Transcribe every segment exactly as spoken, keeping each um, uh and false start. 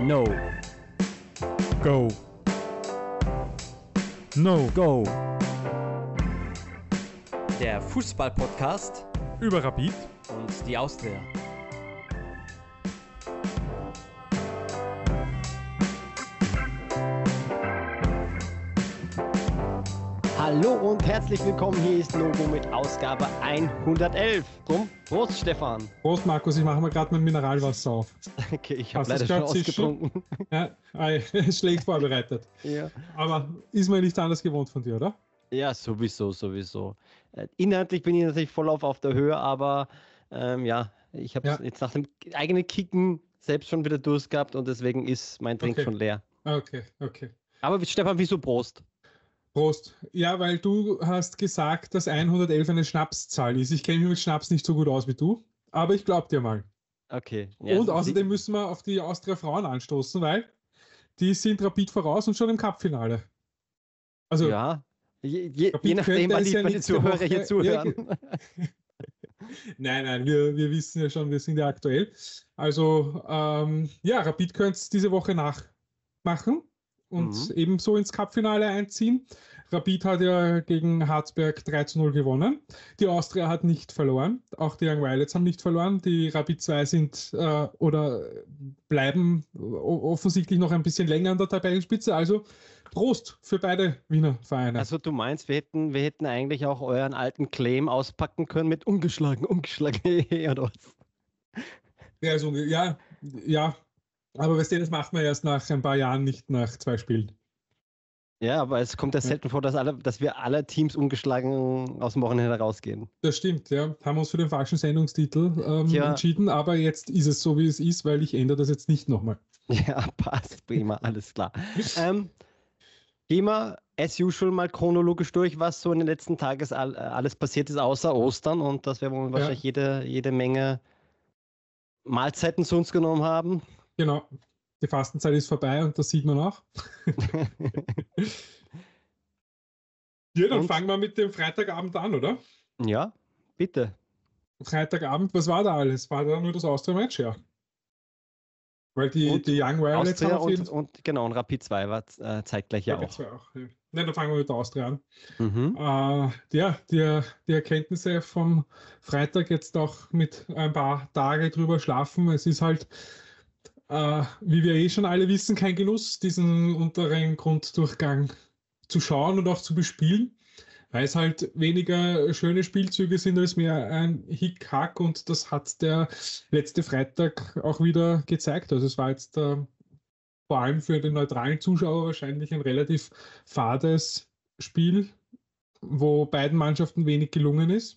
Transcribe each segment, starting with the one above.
No. Go. No. Go. Der Fußball-Podcast Über Rapid und die Austria. Hallo und herzlich willkommen, hier ist Logo mit Ausgabe hundertelf. Drum, Prost Stefan. Prost Markus, ich mache mir gerade mein Mineralwasser auf. Okay, ich habe Hast leider du's schon grad ausgetrunken. Ja, schlecht vorbereitet. Ja. Aber ist mir nicht anders gewohnt von dir, oder? Ja, sowieso, sowieso. Äh, Inhaltlich bin ich natürlich voll auf, auf der Höhe, aber ähm, ja, ich habe Ja. jetzt nach dem eigenen Kicken selbst schon wieder Durst gehabt und deswegen ist mein Trink Okay. schon leer. Okay, okay. Aber Stefan, wieso Prost? Prost. Ja, weil du hast gesagt, dass hundertelf eine Schnapszahl ist. Ich kenne mich mit Schnaps nicht so gut aus wie du, aber ich glaube dir mal. Okay. Ja, Und sie- außerdem müssen wir auf die Austria Frauen anstoßen, weil die sind Rapid voraus und schon im Cup-Finale. Also, Ja, je, je, Rapid je nachdem, könnte wann es die, ja wann die nächste Zuhörer Woche- hier Ja, zuhören. Nein, nein, wir, wir wissen ja schon, wir sind ja aktuell. Also, ähm, ja, Rapid könnte es diese Woche nachmachen und Mhm. ebenso ins Cup-Finale einziehen. Rapid hat ja gegen Harzberg drei zu null gewonnen. Die Austria hat nicht verloren. Auch die Young Violets haben nicht verloren. Die Rapid zwei sind äh, oder bleiben o- offensichtlich noch ein bisschen länger an der Tabellenspitze. Also Prost für beide Wiener Vereine. Also du meinst, wir hätten, wir hätten eigentlich auch euren alten Claim auspacken können mit ungeschlagen, ungeschlagen, oder was? Ja, also, ja, ja, aber weißt du, das macht man erst nach ein paar Jahren, nicht nach zwei Spielen. Ja, aber es kommt ja selten vor, dass, alle, dass wir alle Teams ungeschlagen aus dem Wochenende rausgehen. Das stimmt, ja. Haben uns für den falschen Sendungstitel ähm, Tja. entschieden, aber jetzt ist es so, wie es ist, weil ich ändere das jetzt nicht nochmal. Ja, passt, prima, alles klar. Ähm, gehen wir as usual mal chronologisch durch, was so in den letzten Tagen all, alles passiert ist, außer Ostern und dass wir wohl wahrscheinlich jede, jede Menge Mahlzeiten zu uns genommen haben. Genau. Die Fastenzeit ist vorbei und das sieht man auch. Ja, dann Und? fangen wir mit dem Freitagabend an, oder? Ja, bitte. Freitagabend, was war da alles? War da nur das Austria-Match? Ja. Weil die, Und die Young Violets Austria haben auf jeden und, und genau, und Rapid zwei war äh, zeitgleich ja Ja, auch. zwei auch. Ja. Nein, dann fangen wir mit der Austria an. Mhm. Äh, ja, die, die Erkenntnisse vom Freitag jetzt auch mit ein paar Tage drüber schlafen. Es ist halt, äh, wie wir eh schon alle wissen, kein Genuss, diesen unteren Grunddurchgang zu schauen und auch zu bespielen, weil es halt weniger schöne Spielzüge sind als mehr ein Hick-Hack und das hat der letzte Freitag auch wieder gezeigt. Also es war jetzt äh, vor allem für den neutralen Zuschauer wahrscheinlich ein relativ fades Spiel, wo beiden Mannschaften wenig gelungen ist.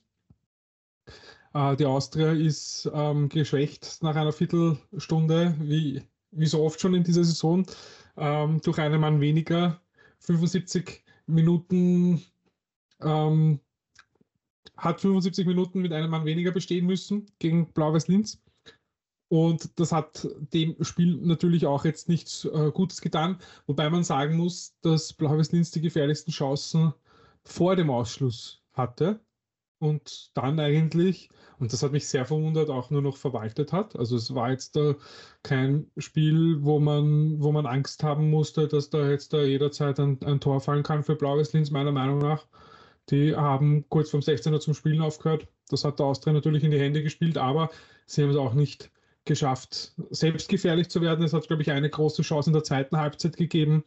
Äh, die Austria ist ähm, geschwächt nach einer Viertelstunde, wie, wie so oft schon in dieser Saison, ähm, durch einen Mann weniger. fünfundsiebzig Minuten ähm, hat fünfundsiebzig Minuten mit einem Mann weniger bestehen müssen gegen Blau-Weiß Linz. Und das hat dem Spiel natürlich auch jetzt nichts äh, Gutes getan, wobei man sagen muss, dass Blau-Weiß Linz die gefährlichsten Chancen vor dem Ausschluss hatte und dann eigentlich, und das hat mich sehr verwundert, auch nur noch verwaltet hat. Also es war jetzt da kein Spiel, wo man, wo man Angst haben musste, dass da jetzt da jederzeit ein, ein Tor fallen kann für Blau-Weiß Linz, meiner Meinung nach. Die haben kurz vorm sechzehner zum Spielen aufgehört. Das hat der Austria natürlich in die Hände gespielt, aber sie haben es auch nicht geschafft, selbst gefährlich zu werden. Es hat, glaube ich, eine große Chance in der zweiten Halbzeit gegeben,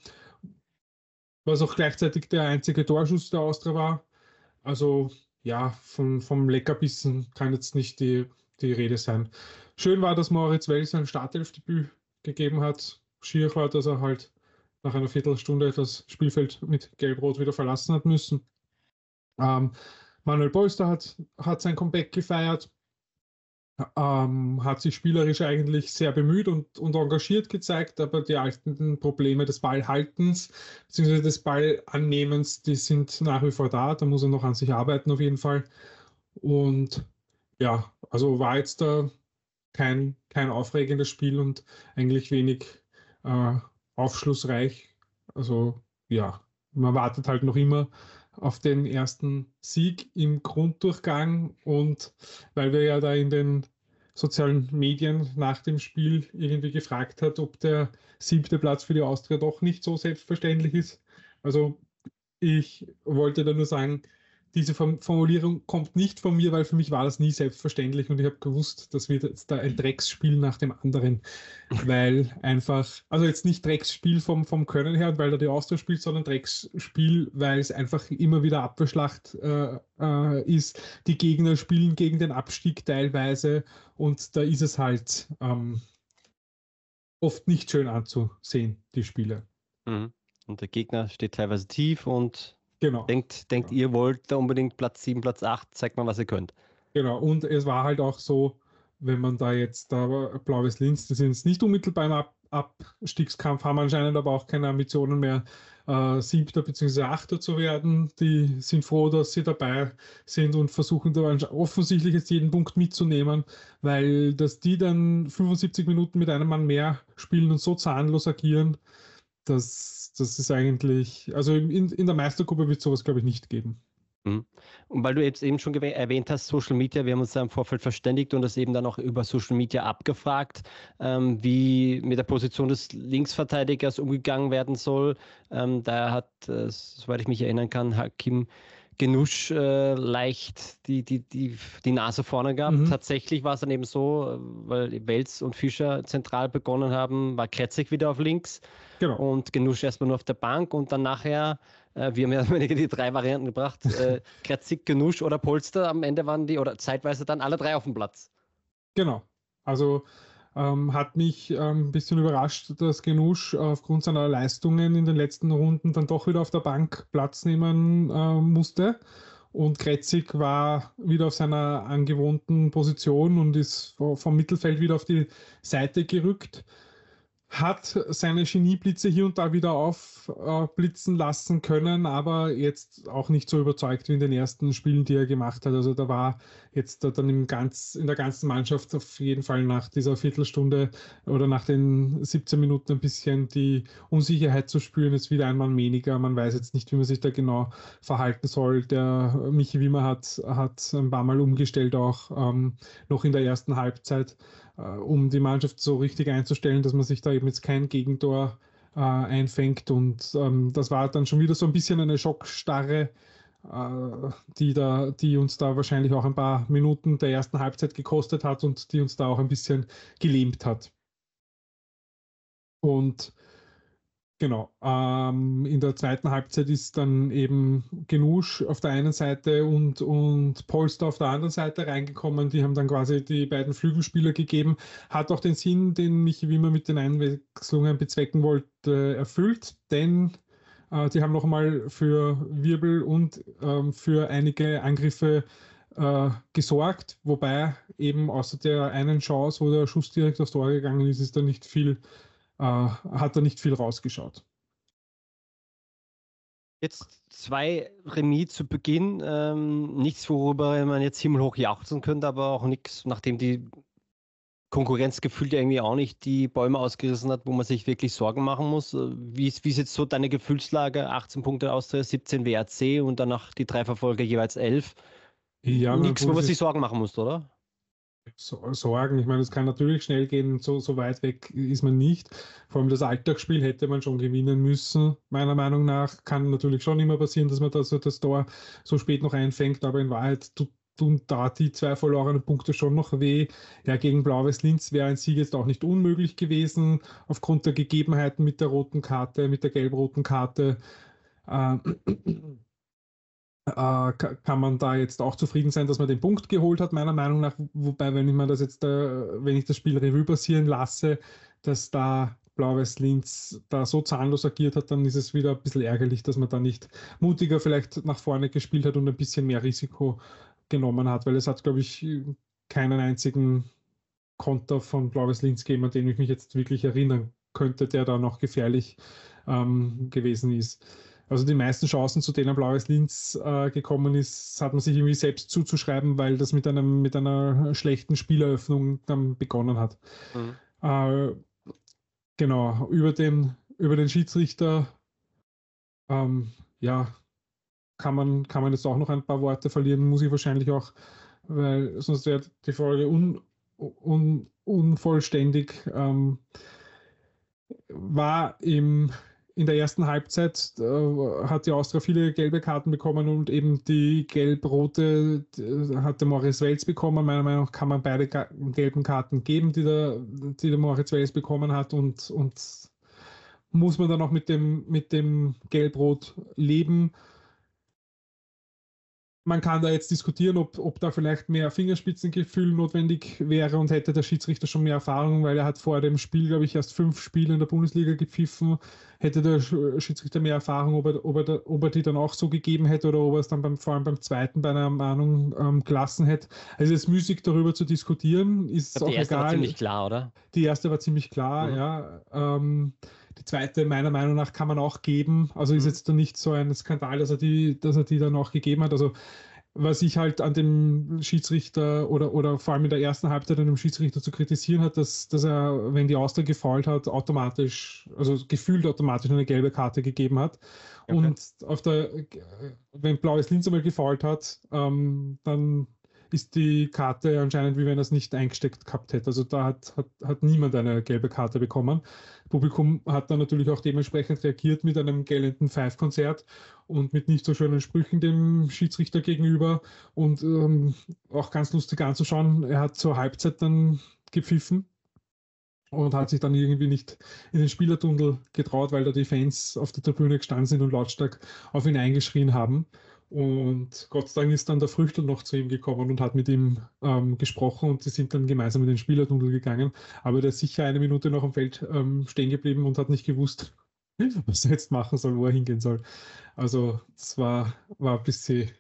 was auch gleichzeitig der einzige Torschuss der Austria war. Also ja, vom, vom Leckerbissen kann jetzt nicht die, die Rede sein. Schön war, dass Moritz Wells sein Startelfdebüt gegeben hat. Schier war, dass er halt nach einer Viertelstunde das Spielfeld mit Gelb-Rot wieder verlassen hat müssen. Ähm, Manuel Polster hat, hat sein Comeback gefeiert. Ähm, hat sich spielerisch eigentlich sehr bemüht und, und engagiert gezeigt, aber die alten Probleme des Ballhaltens bzw. des Ballannehmens, die sind nach wie vor da. Da muss er noch an sich arbeiten auf jeden Fall. Und ja, also war jetzt da kein, kein aufregendes Spiel und eigentlich wenig äh, aufschlussreich. Also ja, man wartet halt noch immer auf den ersten Sieg im Grunddurchgang und weil wir ja da in den sozialen Medien nach dem Spiel irgendwie gefragt hat, ob der siebte Platz für die Austria doch nicht so selbstverständlich ist. Also ich wollte da nur sagen, diese Formulierung kommt nicht von mir, weil für mich war das nie selbstverständlich und ich habe gewusst, das wird jetzt da ein Drecksspiel nach dem anderen, weil einfach, also jetzt nicht Drecksspiel vom, vom Können her, weil da die Austria spielt, sondern Drecksspiel, weil es einfach immer wieder Abwehrschlacht äh, äh, ist. Die Gegner spielen gegen den Abstieg teilweise und da ist es halt ähm, oft nicht schön anzusehen, die Spiele. Mhm. Und der Gegner steht teilweise tief und genau. denkt, denkt ja. ihr wollt da unbedingt Platz sieben, Platz acht, zeigt mal, was ihr könnt. Genau, und es war halt auch so, wenn man da jetzt da Blaues Linz, die sind jetzt nicht unmittelbar im Ab Abstiegskampf, haben anscheinend aber auch keine Ambitionen mehr, äh, Siebter bzw. Achter zu werden. Die sind froh, dass sie dabei sind und versuchen da offensichtlich jetzt jeden Punkt mitzunehmen, weil dass die dann fünfundsiebzig Minuten mit einem Mann mehr spielen und so zahnlos agieren, das, das ist eigentlich, also in, in der Meistergruppe wird es sowas, glaube ich, nicht geben. Und weil du jetzt eben schon erwähnt hast, Social Media, wir haben uns da im Vorfeld verständigt und das eben dann auch über Social Media abgefragt, ähm, wie mit der Position des Linksverteidigers umgegangen werden soll. Ähm, da hat, äh, soweit ich mich erinnern kann, Hakim Genusch äh, leicht die, die, die, die Nase vorne gehabt. Mhm. Tatsächlich war es dann eben so, weil Welz und Fischer zentral begonnen haben, war Kretzig wieder auf links. Genau. Und Genusch erstmal nur auf der Bank und dann nachher, äh, wir haben ja die drei Varianten gebracht, äh, Kretzig, Genusch oder Polster, am Ende waren die, oder zeitweise dann alle drei auf dem Platz. Genau, also ähm, hat mich ähm, ein bisschen überrascht, dass Genusch aufgrund seiner Leistungen in den letzten Runden dann doch wieder auf der Bank Platz nehmen äh, musste. Und Kretzig war wieder auf seiner angewohnten Position und ist vom Mittelfeld wieder auf die Seite gerückt. Hat seine Genieblitze hier und da wieder aufblitzen äh, lassen können, aber jetzt auch nicht so überzeugt wie in den ersten Spielen, die er gemacht hat. Also da war jetzt da dann im ganz, in der ganzen Mannschaft auf jeden Fall nach dieser Viertelstunde oder nach den siebzehn Minuten ein bisschen die Unsicherheit zu spüren, ist wieder ein Mann weniger. Man weiß jetzt nicht, wie man sich da genau verhalten soll. Der Michi Wimmer hat, hat ein paar Mal umgestellt, auch ähm, noch in der ersten Halbzeit, um die Mannschaft so richtig einzustellen, dass man sich da eben jetzt kein Gegentor äh, einfängt. Und ähm, das war dann schon wieder so ein bisschen eine Schockstarre, äh, die, da, die uns da wahrscheinlich auch ein paar Minuten der ersten Halbzeit gekostet hat und die uns da auch ein bisschen gelähmt hat. Und genau, ähm, in der zweiten Halbzeit ist dann eben Genusch auf der einen Seite und, und Polster auf der anderen Seite reingekommen. Die haben dann quasi die beiden Flügelspieler gegeben. Hat auch den Sinn, den Michi Wimmer mit den Einwechslungen bezwecken wollte, erfüllt, denn äh, die haben noch einmal für Wirbel und ähm, für einige Angriffe äh, gesorgt, wobei eben außer der einen Chance, wo der Schuss direkt aufs Tor gegangen ist, ist da nicht viel Uh, hat er nicht viel rausgeschaut. Jetzt zwei Remis zu Beginn. Ähm, nichts, worüber man jetzt himmelhoch jauchzen könnte, aber auch nichts, nachdem die Konkurrenz gefühlt irgendwie auch nicht die Bäume ausgerissen hat, wo man sich wirklich Sorgen machen muss. Wie ist, wie ist jetzt so deine Gefühlslage? achtzehn Punkte Austria, siebzehn W R C und danach die drei Verfolger jeweils elf. Ja, nichts, wo man sich Sorgen machen muss, oder? Sorgen. Ich meine, es kann natürlich schnell gehen, so, so weit weg ist man nicht. Vor allem das Alltagsspiel hätte man schon gewinnen müssen. Meiner Meinung nach kann natürlich schon immer passieren, dass man das, das Tor so spät noch einfängt, aber in Wahrheit tut, tun da die zwei verlorenen Punkte schon noch weh. Ja, gegen Blau-Weiß Linz wäre ein Sieg jetzt auch nicht unmöglich gewesen, aufgrund der Gegebenheiten mit der roten Karte, mit der gelb-roten Karte. Äh, Äh, kann man da jetzt auch zufrieden sein, dass man den Punkt geholt hat, meiner Meinung nach. Wobei, wenn ich mir das jetzt, äh, wenn ich das Spiel Revue passieren lasse, dass da Blau-Weiß Linz da so zahnlos agiert hat, dann ist es wieder ein bisschen ärgerlich, dass man da nicht mutiger vielleicht nach vorne gespielt hat und ein bisschen mehr Risiko genommen hat, weil es hat, glaube ich, keinen einzigen Konter von Blau-Weiß Linz gegeben, an den ich mich jetzt wirklich erinnern könnte, der da noch gefährlich ähm, gewesen ist. Also die meisten Chancen, zu denen Blau-Weiß Linz äh, gekommen ist, hat man sich irgendwie selbst zuzuschreiben, weil das mit, einem, mit einer schlechten Spieleröffnung dann begonnen hat. Mhm. Äh, genau, über den, über den Schiedsrichter ähm, ja, kann man, kann man jetzt auch noch ein paar Worte verlieren, muss ich wahrscheinlich auch, weil sonst wäre die Folge un, un, unvollständig. Ähm, war im, in der ersten Halbzeit, äh, hat die Austria viele gelbe Karten bekommen und eben die gelb-rote hatte Moritz Wels bekommen. Meiner Meinung nach kann man beide gelben Karten geben, die der, die der Moritz Wels bekommen hat, und, und muss man dann auch mit dem, mit dem Gelb-Rot leben. Man kann da jetzt diskutieren, ob, ob da vielleicht mehr Fingerspitzengefühl notwendig wäre und hätte der Schiedsrichter schon mehr Erfahrung, weil er hat vor dem Spiel, glaube ich, erst fünf Spiele in der Bundesliga gepfiffen. Hätte der Schiedsrichter mehr Erfahrung, ob er, ob er, da, ob er die dann auch so gegeben hätte oder ob er es dann beim, vor allem beim zweiten bei einer Mahnung ähm, gelassen hätte. Also es ist müßig, darüber zu diskutieren. Ist ich glaub, auch die erste egal. war ziemlich klar, oder? Die erste war ziemlich klar, mhm. ja. Ähm, die zweite, meiner Meinung nach, kann man auch geben. Also ist mhm. jetzt da nicht so ein Skandal, dass er die, dass er die dann auch gegeben hat. Also was ich halt an dem Schiedsrichter oder, oder vor allem in der ersten Halbzeit an dem Schiedsrichter zu kritisieren hat, dass, dass er, wenn die Austria gefoult hat, automatisch, also gefühlt automatisch eine gelbe Karte gegeben hat. Okay. Und auf der, wenn Blaues Linz einmal gefoult hat, ähm, dann ist die Karte anscheinend, wie wenn er es nicht eingesteckt gehabt hätte. Also da hat, hat, hat niemand eine gelbe Karte bekommen. Das Publikum hat dann natürlich auch dementsprechend reagiert mit einem gellenden Five-Konzert und mit nicht so schönen Sprüchen dem Schiedsrichter gegenüber. Und ähm, auch ganz lustig anzuschauen, er hat zur Halbzeit dann gepfiffen und hat sich dann irgendwie nicht in den Spielertunnel getraut, weil da die Fans auf der Tribüne gestanden sind und lautstark auf ihn eingeschrien haben. Und Gott sei Dank ist dann der Früchtl noch zu ihm gekommen und hat mit ihm ähm, gesprochen und sie sind dann gemeinsam in den Spielertunnel gegangen. Aber der ist sicher eine Minute noch am Feld ähm, stehen geblieben und hat nicht gewusst, was er jetzt machen soll, wo er hingehen soll. Also es war, war ein bisschen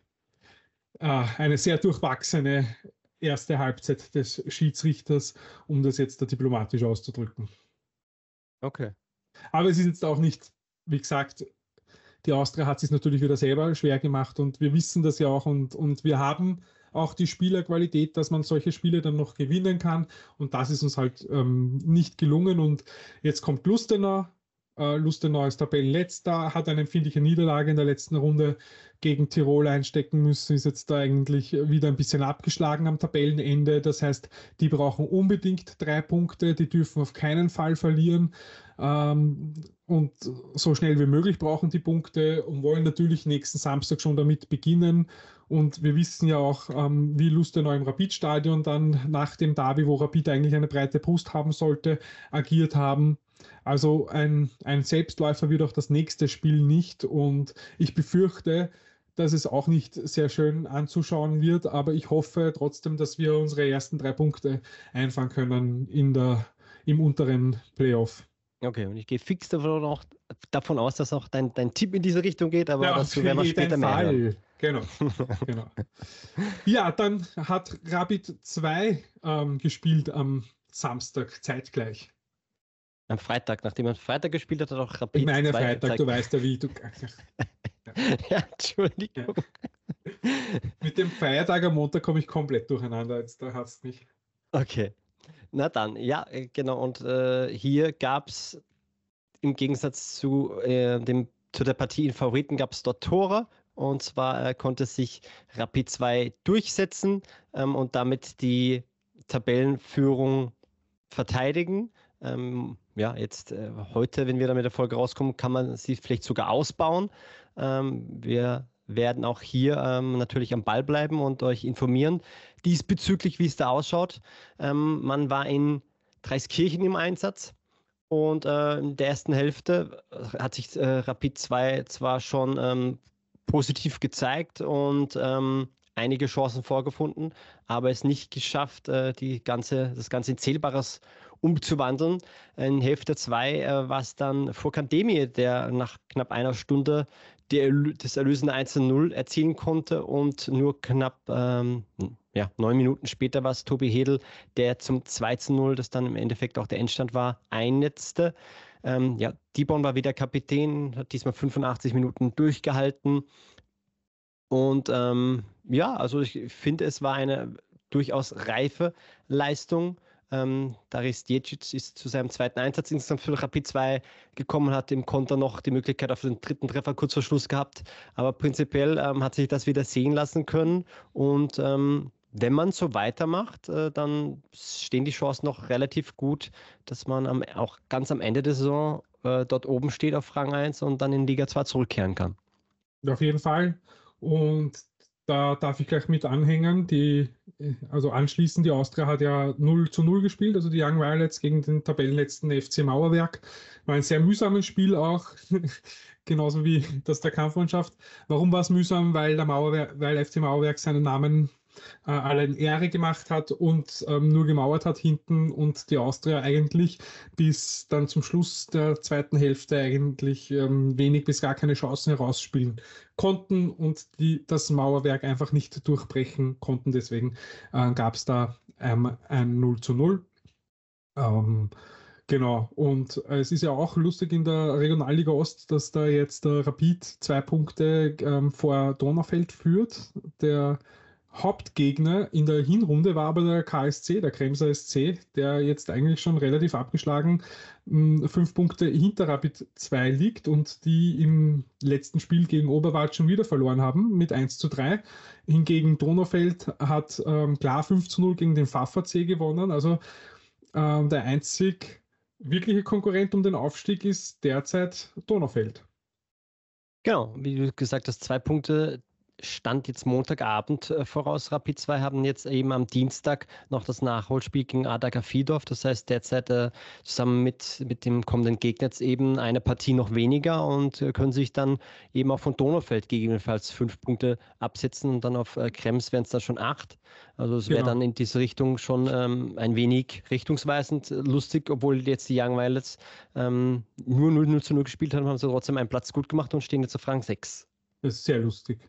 äh, eine sehr durchwachsene erste Halbzeit des Schiedsrichters, um das jetzt da diplomatisch auszudrücken. Okay. Aber es ist jetzt auch nicht, wie gesagt, die Austria hat sich natürlich wieder selber schwer gemacht und wir wissen das ja auch und, und wir haben auch die Spielerqualität, dass man solche Spiele dann noch gewinnen kann und das ist uns halt ähm, nicht gelungen und jetzt kommt Lustenau. Uh, Lustenau ist Tabellenletzter, hat eine empfindliche Niederlage in der letzten Runde gegen Tirol einstecken müssen, ist jetzt da eigentlich wieder ein bisschen abgeschlagen am Tabellenende. Das heißt, die brauchen unbedingt drei Punkte, die dürfen auf keinen Fall verlieren. Ähm, und so schnell wie möglich brauchen die Punkte und wollen natürlich nächsten Samstag schon damit beginnen. Und wir wissen ja auch, ähm, wie Lustenau im Rapid-Stadion dann nach dem Derby, wo Rapid eigentlich eine breite Brust haben sollte, agiert haben. Also ein, ein Selbstläufer wird auch das nächste Spiel nicht und ich befürchte, dass es auch nicht sehr schön anzuschauen wird, aber ich hoffe trotzdem, dass wir unsere ersten drei Punkte einfahren können in der, im unteren Playoff. Okay, und ich gehe fix davon, auch, davon aus, dass auch dein, dein Tipp in diese Richtung geht, aber ja, dazu werden wir später mehr Fall. hören. Genau, genau. Ja, dann hat Rapid zwei ähm, gespielt am Samstag zeitgleich. Am Freitag, nachdem er Freitag gespielt hat, hat auch Rapid Ich meine zwei Freitag, gezeigt. du weißt ja wie. Du, ja, Entschuldigung. Ja. Mit dem Feiertag am Montag komme ich komplett durcheinander, jetzt da hast du mich. Okay, na dann, ja, genau. Und äh, hier gab es im Gegensatz zu, äh, dem, zu der Partie in Favoriten gab es dort Tore. Und zwar äh, konnte sich Rapid zwei durchsetzen ähm, und damit die Tabellenführung verteidigen. Ähm, ja, jetzt äh, heute, wenn wir da mit der Folge rauskommen, kann man sie vielleicht sogar ausbauen. Ähm, wir werden auch hier ähm, natürlich am Ball bleiben und euch informieren diesbezüglich, wie es da ausschaut. Ähm, man war in Dreiskirchen im Einsatz und äh, in der ersten Hälfte hat sich äh, Rapid zwei zwar schon ähm, positiv gezeigt und ähm, einige Chancen vorgefunden, aber es nicht geschafft, äh, die ganze, das Ganze in Zählbares umzuwandeln. In Hälfte zwei äh, war es dann Furkan Demir, der nach knapp einer Stunde die, das erlösende eins zu null erzielen konnte und nur knapp ähm, ja, neun Minuten später war es Tobi Hedl, der zum zwei zu null, das dann im Endeffekt auch der Endstand war, einnetzte. Ähm, ja, Dibon war wieder Kapitän, hat diesmal fünfundachtzig Minuten durchgehalten. Und ähm, ja, also ich finde, es war eine durchaus reife Leistung. Ähm, Daris Djecic ist zu seinem zweiten Einsatz insgesamt für Rapid zwei gekommen, hat im Konter noch die Möglichkeit auf den dritten Treffer kurz vor Schluss gehabt. Aber prinzipiell ähm, hat sich das wieder sehen lassen können. Und ähm, wenn man so weitermacht, äh, dann stehen die Chancen noch relativ gut, dass man am, auch ganz am Ende der Saison äh, dort oben steht auf Rang eins und dann in Liga zwei zurückkehren kann. Auf jeden Fall. Und da darf ich gleich mit anhängen. Die, also anschließend, die Austria hat ja null zu null gespielt, also die Young Violets gegen den Tabellenletzten F C Mauerwerk. War ein sehr mühsames Spiel auch, genauso wie das der Kampfmannschaft. Warum war es mühsam? Weil der Mauerwerk, weil F C Mauerwerk seinen Namen äh, allen Ehre gemacht hat und ähm, nur gemauert hat hinten und die Austria eigentlich bis dann zum Schluss der zweiten Hälfte eigentlich ähm, wenig bis gar keine Chancen herausspielen konnten und die das Mauerwerk einfach nicht durchbrechen konnten. Deswegen äh, gab es da ähm, ein null zu null. Ähm, Genau, und äh, es ist ja auch lustig in der Regionalliga Ost, dass da jetzt der Rapid zwei Punkte ähm, vor Donaufeld führt. Der Hauptgegner in der Hinrunde war aber der K S C, der Kremser S C, der jetzt eigentlich schon relativ abgeschlagen mh, fünf Punkte hinter Rapid zwei liegt und die im letzten Spiel gegen Oberwart schon wieder verloren haben mit eins zu drei. Hingegen Donaufeld hat ähm, klar fünf zu null gegen den Pfaffer C gewonnen. Also ähm, der einzig wirkliche Konkurrent um den Aufstieg ist derzeit Donaufeld. Genau, wie du gesagt hast, zwei Punkte stand jetzt Montagabend äh, voraus. Rapid zwei haben jetzt eben am Dienstag noch das Nachholspiel gegen Ardaka Fiedorf. Das heißt derzeit äh, zusammen mit, mit dem kommenden Gegner jetzt eben eine Partie noch weniger und äh, können sich dann eben auch von Donaufeld gegebenenfalls fünf Punkte absetzen und dann auf äh, Krems wären es dann schon acht. Also es wäre Genau. dann in diese Richtung schon ähm, ein wenig richtungsweisend äh, lustig, obwohl jetzt die Young Violets ähm, nur null null zu null gespielt haben, haben sie trotzdem einen Platz gut gemacht und stehen jetzt auf Rang sechs. Das ist sehr lustig.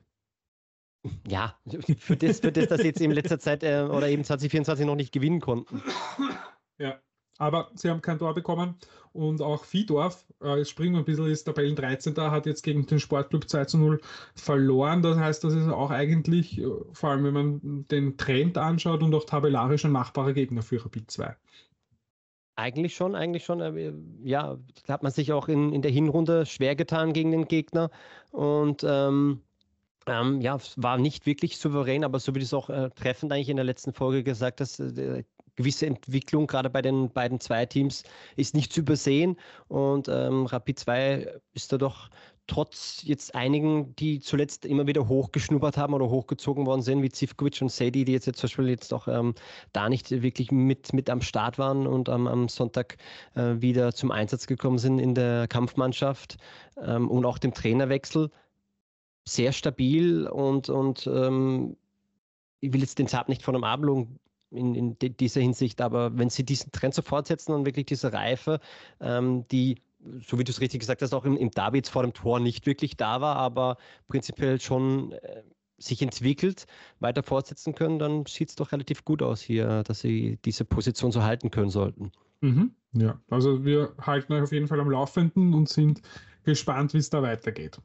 Ja, für das, für das, dass sie jetzt in letzter Zeit äh, oder eben zwanzig vierundzwanzig noch nicht gewinnen konnten. Ja, aber sie haben kein Tor bekommen und auch Vihdorf, äh, jetzt springen wir ein bisschen, ist Tabellen dreizehnter, hat jetzt gegen den Sportclub zwei zu null verloren. Das heißt, das ist auch eigentlich, äh, vor allem wenn man den Trend anschaut und auch tabellarisch ein machbarer Gegner für Rapid zwei. Eigentlich schon, eigentlich schon. äh, Ja, da hat man sich auch in, in der Hinrunde schwer getan gegen den Gegner und ähm, Ähm, ja, es war nicht wirklich souverän, aber so wie du es auch äh, treffend eigentlich in der letzten Folge gesagt hast, äh, gewisse Entwicklung gerade bei den beiden Zwei-Teams ist nicht zu übersehen und ähm, Rapid zwei ist da doch trotz jetzt einigen, die zuletzt immer wieder hochgeschnuppert haben oder hochgezogen worden sind, wie Zivkovic und Sedi, die jetzt, jetzt zum Beispiel jetzt auch ähm, da nicht wirklich mit, mit am Start waren und ähm, am Sonntag äh, wieder zum Einsatz gekommen sind in der Kampfmannschaft ähm, und auch dem Trainerwechsel sehr stabil und, und ähm, ich will jetzt den Saab nicht von einem Abelung in, in de- dieser Hinsicht, aber wenn sie diesen Trend so fortsetzen und wirklich diese Reife, ähm, die, so wie du es richtig gesagt hast, auch im, im Derby jetzt vor dem Tor nicht wirklich da war, aber prinzipiell schon äh, sich entwickelt, weiter fortsetzen können, dann sieht es doch relativ gut aus hier, dass sie diese Position so halten können sollten. Mhm. Ja, also wir halten euch auf jeden Fall am Laufenden und sind gespannt, wie es da weitergeht.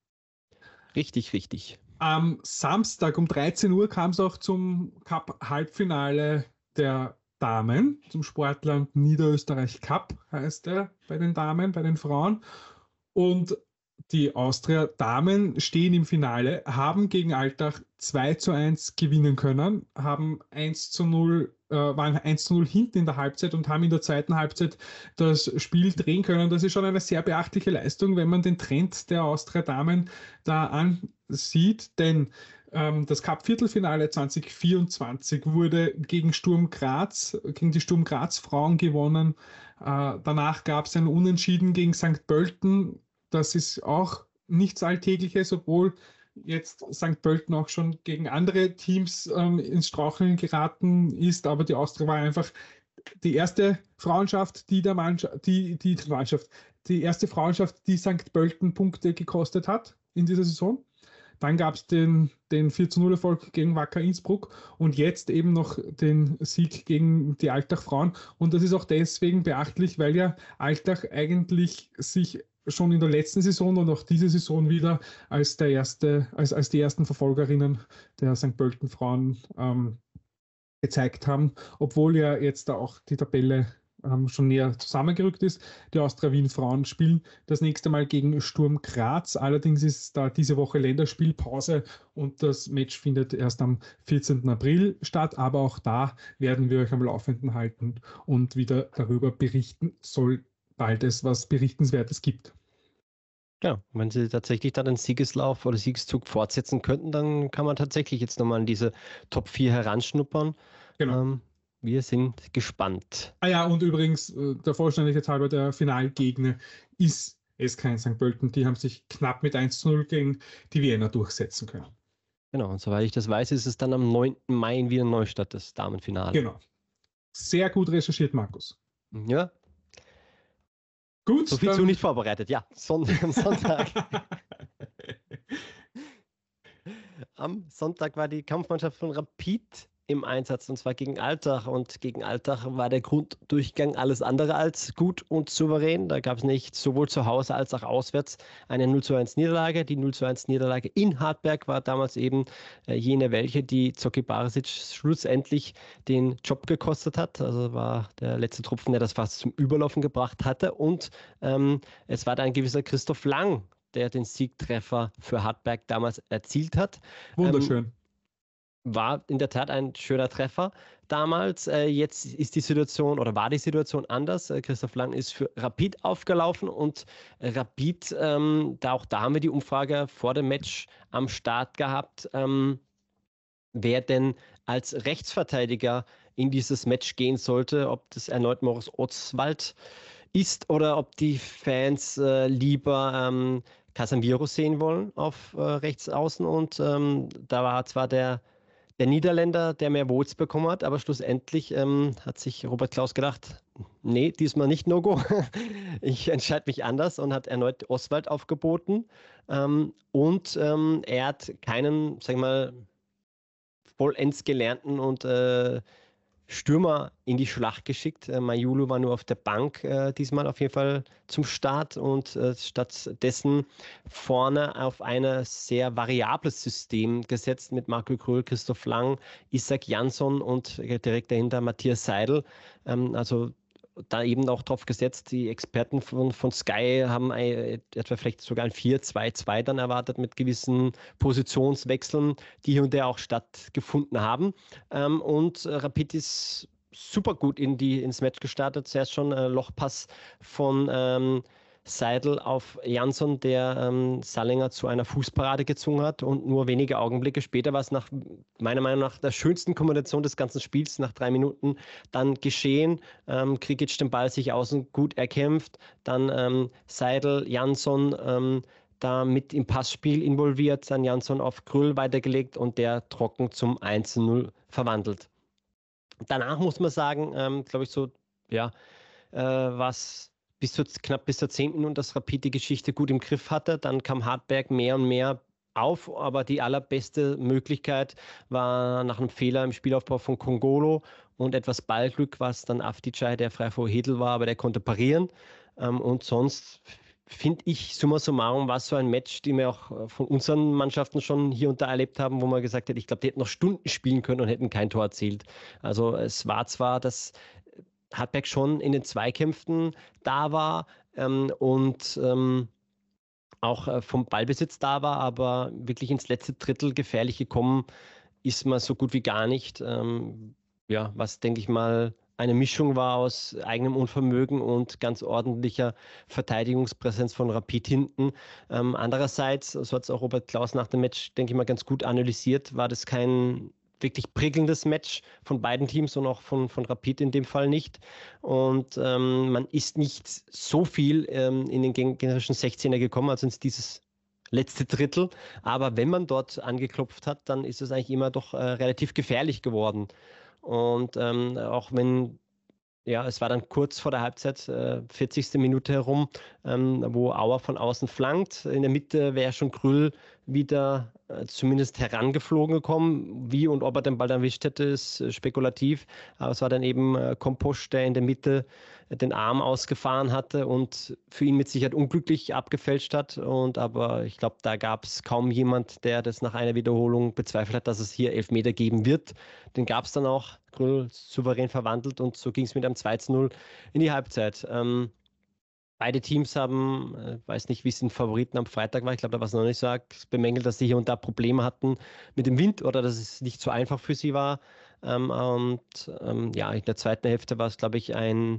Richtig, richtig. Am Samstag um dreizehn Uhr kam es auch zum Cup-Halbfinale der Damen, zum Sportland Niederösterreich Cup heißt er bei den Damen, bei den Frauen. Und die Austria Damen stehen im Finale, haben gegen Altach zwei zu eins gewinnen können, haben eins zu null, äh, waren eins zu null hinten in der Halbzeit und haben in der zweiten Halbzeit das Spiel drehen können. Das ist schon eine sehr beachtliche Leistung, wenn man den Trend der Austria Damen da ansieht, denn ähm, das Cup-Viertelfinale zwanzig vierundzwanzig wurde gegen Sturm Graz, gegen die Sturm Graz Frauen gewonnen. Äh, danach gab es ein Unentschieden gegen Sankt Pölten. Das ist auch nichts Alltägliches, obwohl jetzt Sankt Pölten auch schon gegen andere Teams ähm, ins Straucheln geraten ist, aber die Austria war einfach die erste Frauenschaft, die der Mannschaft, die, die, die Mannschaft, die erste Frauenschaft, die Sankt Pölten Punkte gekostet hat in dieser Saison. Dann gab es den, den vier zu null Erfolg gegen Wacker Innsbruck und jetzt eben noch den Sieg gegen die Altach Frauen. Und das ist auch deswegen beachtlich, weil ja Altach eigentlich sich schon in der letzten Saison und auch diese Saison wieder als der erste, als, als die ersten Verfolgerinnen der Sankt Pölten Frauen ähm, gezeigt haben, obwohl ja jetzt da auch die Tabelle ähm, schon näher zusammengerückt ist. Die Austria Wien Frauen spielen das nächste Mal gegen Sturm Graz. Allerdings ist da diese Woche Länderspielpause und das Match findet erst am vierzehnten April statt. Aber auch da werden wir euch am Laufenden halten und wieder darüber berichten, sobald es was Berichtenswertes gibt. Ja, wenn sie tatsächlich dann den Siegeslauf oder Siegeszug fortsetzen könnten, dann kann man tatsächlich jetzt nochmal in diese Top vier heranschnuppern. Genau. Ähm, wir sind gespannt. Ah ja, und übrigens, der Vollständigkeit halber, der Finalgegner ist S K Sankt Pölten. Die haben sich knapp mit eins zu null gegen die Vienna durchsetzen können. Genau, und soweit ich das weiß, ist es dann am neunten Mai in Wiener Neustadt, das Damenfinale. Genau. Sehr gut recherchiert, Markus. Ja. Gut. So viel zu nicht vorbereitet, ja. Son am Sonntag. Am Sonntag war die Kampfmannschaft von Rapid im Einsatz, und zwar gegen Altach. Und gegen Altach war der Grunddurchgang alles andere als gut und souverän. Da gab es nicht sowohl zu Hause als auch auswärts eine null zu eins Niederlage. Die null zu eins Niederlage in Hartberg war damals eben äh, jene, welche die Zoki Barisic schlussendlich den Job gekostet hat. Also war der letzte Tropfen, der das fast zum Überlaufen gebracht hatte. Und ähm, es war da ein gewisser Christoph Lang, der den Siegtreffer für Hartberg damals erzielt hat. Wunderschön. Ähm, war in der Tat ein schöner Treffer damals. Äh, jetzt ist die Situation oder war die Situation anders. Äh, Christoph Lang ist für Rapid aufgelaufen und Rapid, ähm, da auch da haben wir die Umfrage vor dem Match am Start gehabt, ähm, wer denn als Rechtsverteidiger in dieses Match gehen sollte, ob das erneut Moritz Oswald ist oder ob die Fans äh, lieber ähm, Casemiro sehen wollen auf äh, rechts außen. Und ähm, da war zwar der Der Niederländer, der mehr Votes bekommen hat, aber schlussendlich ähm, hat sich Robert Klaus gedacht, nee, diesmal nicht No-Go. Ich entscheide mich anders und hat erneut Oswald aufgeboten. Ähm, und ähm, er hat keinen, sag ich mal, vollends gelernten und äh, Stürmer in die Schlacht geschickt. Äh, Mayulu war nur auf der Bank äh, diesmal auf jeden Fall zum Start und äh, stattdessen vorne auf ein sehr variables System gesetzt mit Marco Kröll, Christoph Lang, Isaac Jansson und äh, direkt dahinter Matthias Seidel. Ähm, also da eben auch drauf gesetzt, die Experten von, von Sky haben ein, etwa vielleicht sogar ein vier zwei zwei dann erwartet mit gewissen Positionswechseln, die hier und der auch stattgefunden haben. Ähm, und äh, Rapid ist super gut in die, ins Match gestartet. Zuerst schon äh, Lochpass von ähm, Seidel auf Jansson, der ähm, Sallinger zu einer Fußparade gezwungen hat, und nur wenige Augenblicke später war es nach meiner Meinung nach der schönsten Kombination des ganzen Spiels, nach drei Minuten dann geschehen. Ähm, Krikic den Ball sich außen gut erkämpft, dann ähm, Seidel, Jansson ähm, da mit im Passspiel involviert, dann Jansson auf Krüll weitergelegt und der trocken zum eins zu null verwandelt. Danach muss man sagen, ähm, glaube ich so, ja, äh, was bis zu, knapp bis zur zehnten Minute das Rapid die Geschichte gut im Griff hatte. Dann kam Hartberg mehr und mehr auf, aber die allerbeste Möglichkeit war nach einem Fehler im Spielaufbau von Kongolo und etwas Ballglück, was dann Avdijay, der frei vor Hedel war, aber der konnte parieren. Ähm, und sonst finde ich, summa summarum, war es so ein Match, die wir auch von unseren Mannschaften schon hier und da erlebt haben, wo man gesagt hat, ich glaube, die hätten noch Stunden spielen können und hätten kein Tor erzielt. Also es war zwar das Hartberg schon in den Zweikämpfen da war ähm, und ähm, auch äh, vom Ballbesitz da war, aber wirklich ins letzte Drittel gefährlich gekommen ist man so gut wie gar nicht. Ähm, ja, was, denke ich mal, eine Mischung war aus eigenem Unvermögen und ganz ordentlicher Verteidigungspräsenz von Rapid hinten. Ähm, andererseits, so hat es auch Robert Klaus nach dem Match, denke ich mal, ganz gut analysiert, war das kein wirklich prickelndes Match von beiden Teams und auch von, von Rapid in dem Fall nicht. Und ähm, man ist nicht so viel ähm, in den gegnerischen sechzehner gekommen, also in dieses letzte Drittel. Aber wenn man dort angeklopft hat, dann ist es eigentlich immer doch äh, relativ gefährlich geworden. Und ähm, auch wenn, ja, es war dann kurz vor der Halbzeit, äh, vierzigste Minute herum, ähm, wo Auer von außen flankt. In der Mitte wäre schon Krüll wieder äh, zumindest herangeflogen gekommen. Wie und ob er den Ball erwischt hätte, ist äh, spekulativ. Aber es war dann eben äh, Komposch, der in der Mitte äh, den Arm ausgefahren hatte und für ihn mit Sicherheit unglücklich abgefälscht hat. Und aber ich glaube, da gab es kaum jemand, der das nach einer Wiederholung bezweifelt hat, dass es hier Elfmeter geben wird. Den gab es dann auch, Gründel souverän verwandelt und so ging es mit einem zwei zu null in die Halbzeit. Ähm, Beide Teams haben, äh, weiß nicht, wie es den Favoriten am Freitag war, ich glaube, da war es noch nicht so arg bemängelt, dass sie hier und da Probleme hatten mit dem Wind oder dass es nicht so einfach für sie war. Ähm, und ähm, ja, in der zweiten Hälfte war es, glaube ich, ein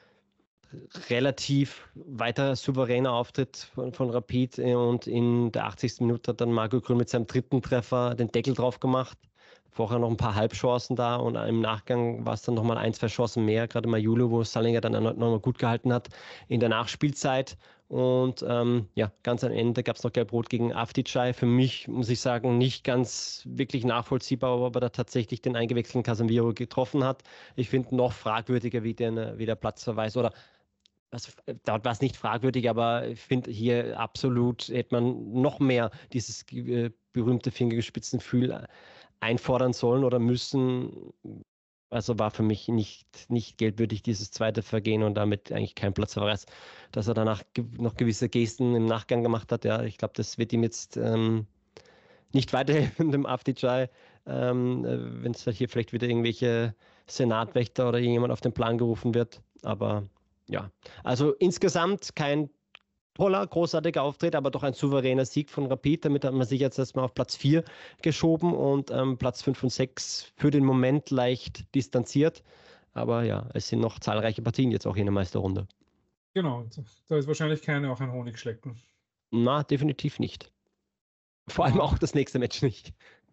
relativ weiter souveräner Auftritt von, von Rapid und in der achtzigsten Minute hat dann Marco Grün mit seinem dritten Treffer den Deckel drauf gemacht. Vorher noch ein paar Halbchancen da und im Nachgang war es dann nochmal ein, zwei Chancen mehr, gerade mal Julo, wo Sallinger dann nochmal gut gehalten hat in der Nachspielzeit. Und ähm, ja, ganz am Ende gab es noch Gelb-Rot gegen Avdijay. Für mich, muss ich sagen, nicht ganz wirklich nachvollziehbar, ob er da tatsächlich den eingewechselten Casemiro getroffen hat. Ich finde noch fragwürdiger, wie der, wie der Platzverweis oder was, dort war es nicht fragwürdig, aber ich finde hier absolut hätte man noch mehr dieses äh, berühmte Fingergespitzengefühl einfordern sollen oder müssen. Also war für mich nicht, nicht gelbwürdig dieses zweite Vergehen und damit eigentlich kein Platzverweis. Dass er danach ge noch gewisse Gesten im Nachgang gemacht hat, ja, ich glaube, das wird ihm jetzt ähm, nicht weiterhelfen, dem Avdijay, ähm, äh, wenn es hier vielleicht wieder irgendwelche Senatwächter oder jemand auf den Plan gerufen wird. Aber ja, also insgesamt kein toller, großartiger Auftritt, aber doch ein souveräner Sieg von Rapid. Damit hat man sich jetzt erstmal auf Platz vier geschoben und ähm, Platz fünf und sechs für den Moment leicht distanziert. Aber ja, es sind noch zahlreiche Partien jetzt auch in der Meisterrunde. Genau, da ist wahrscheinlich keine auch ein Honigschlecken. Na, definitiv nicht. Vor allem auch das nächste Match nicht.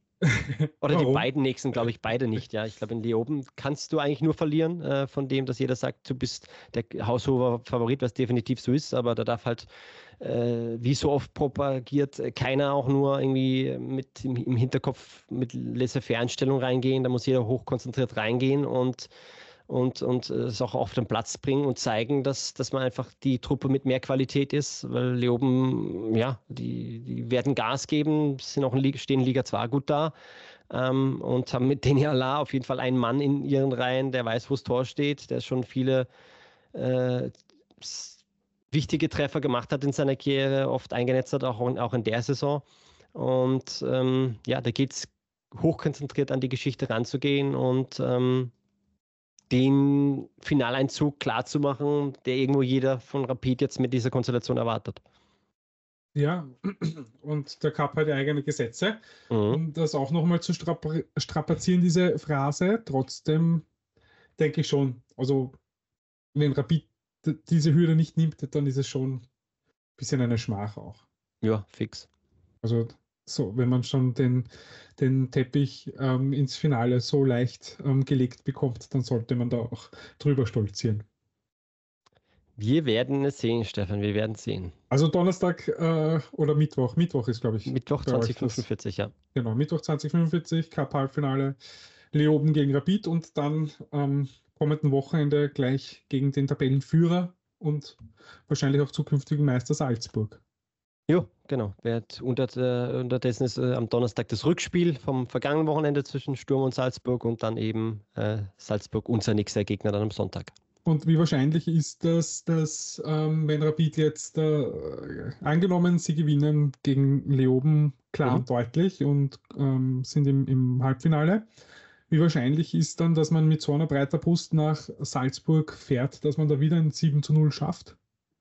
Oder die beiden nächsten, glaube ich, beide nicht. Ja, ich glaube, in Leoben kannst du eigentlich nur verlieren, äh, von dem, dass jeder sagt, du bist der haushoher Favorit, was definitiv so ist, aber da darf halt, äh, wie so oft propagiert, keiner auch nur irgendwie mit im, im Hinterkopf mit Laissez-faire-Einstellung reingehen. Da muss jeder hochkonzentriert reingehen und und, und es auch auf den Platz bringen und zeigen, dass, dass man einfach die Truppe mit mehr Qualität ist, weil Leoben, ja, die, die werden Gas geben, sind auch in Liga, stehen in Liga zwei gut da ähm, und haben mit Deni Allah auf jeden Fall einen Mann in ihren Reihen, der weiß, wo das Tor steht, der schon viele äh, wichtige Treffer gemacht hat in seiner Karriere, oft eingenetzt hat, auch, auch in der Saison. Und ähm, ja, da geht es hochkonzentriert an die Geschichte ranzugehen und ähm, den Finaleinzug klarzumachen, der irgendwo jeder von Rapid jetzt mit dieser Konstellation erwartet. Ja, und der Cup hat ja eigene Gesetze. Mhm. Um das auch nochmal zu strap- strapazieren, diese Phrase, trotzdem denke ich schon, also wenn Rapid diese Hürde nicht nimmt, dann ist es schon ein bisschen eine Schmach auch. Ja, fix. Also so, wenn man schon den, den Teppich ähm, ins Finale so leicht ähm, gelegt bekommt, dann sollte man da auch drüber stolzieren. Wir werden es sehen, Stefan, wir werden es sehen. Also Donnerstag äh, oder Mittwoch, Mittwoch ist, glaube ich. Mittwoch zwanzig fünfundvierzig, ja. Genau, Mittwoch zwanzig fünfundvierzig, Cup-Halbfinale, Leoben gegen Rapid und dann am kommenden Wochenende gleich gegen den Tabellenführer und wahrscheinlich auch zukünftigen Meister Salzburg. Jo, genau. Unter, äh, unterdessen ist äh, am Donnerstag das Rückspiel vom vergangenen Wochenende zwischen Sturm und Salzburg und dann eben äh, Salzburg unser nächster Gegner dann am Sonntag. Und wie wahrscheinlich ist das, dass ähm, wenn Rapid jetzt äh, angenommen, sie gewinnen gegen Leoben klar mhm. und deutlich und ähm, sind im, im Halbfinale, wie wahrscheinlich ist dann, dass man mit so einer breiter Brust nach Salzburg fährt, dass man da wieder ein sieben zu null schafft?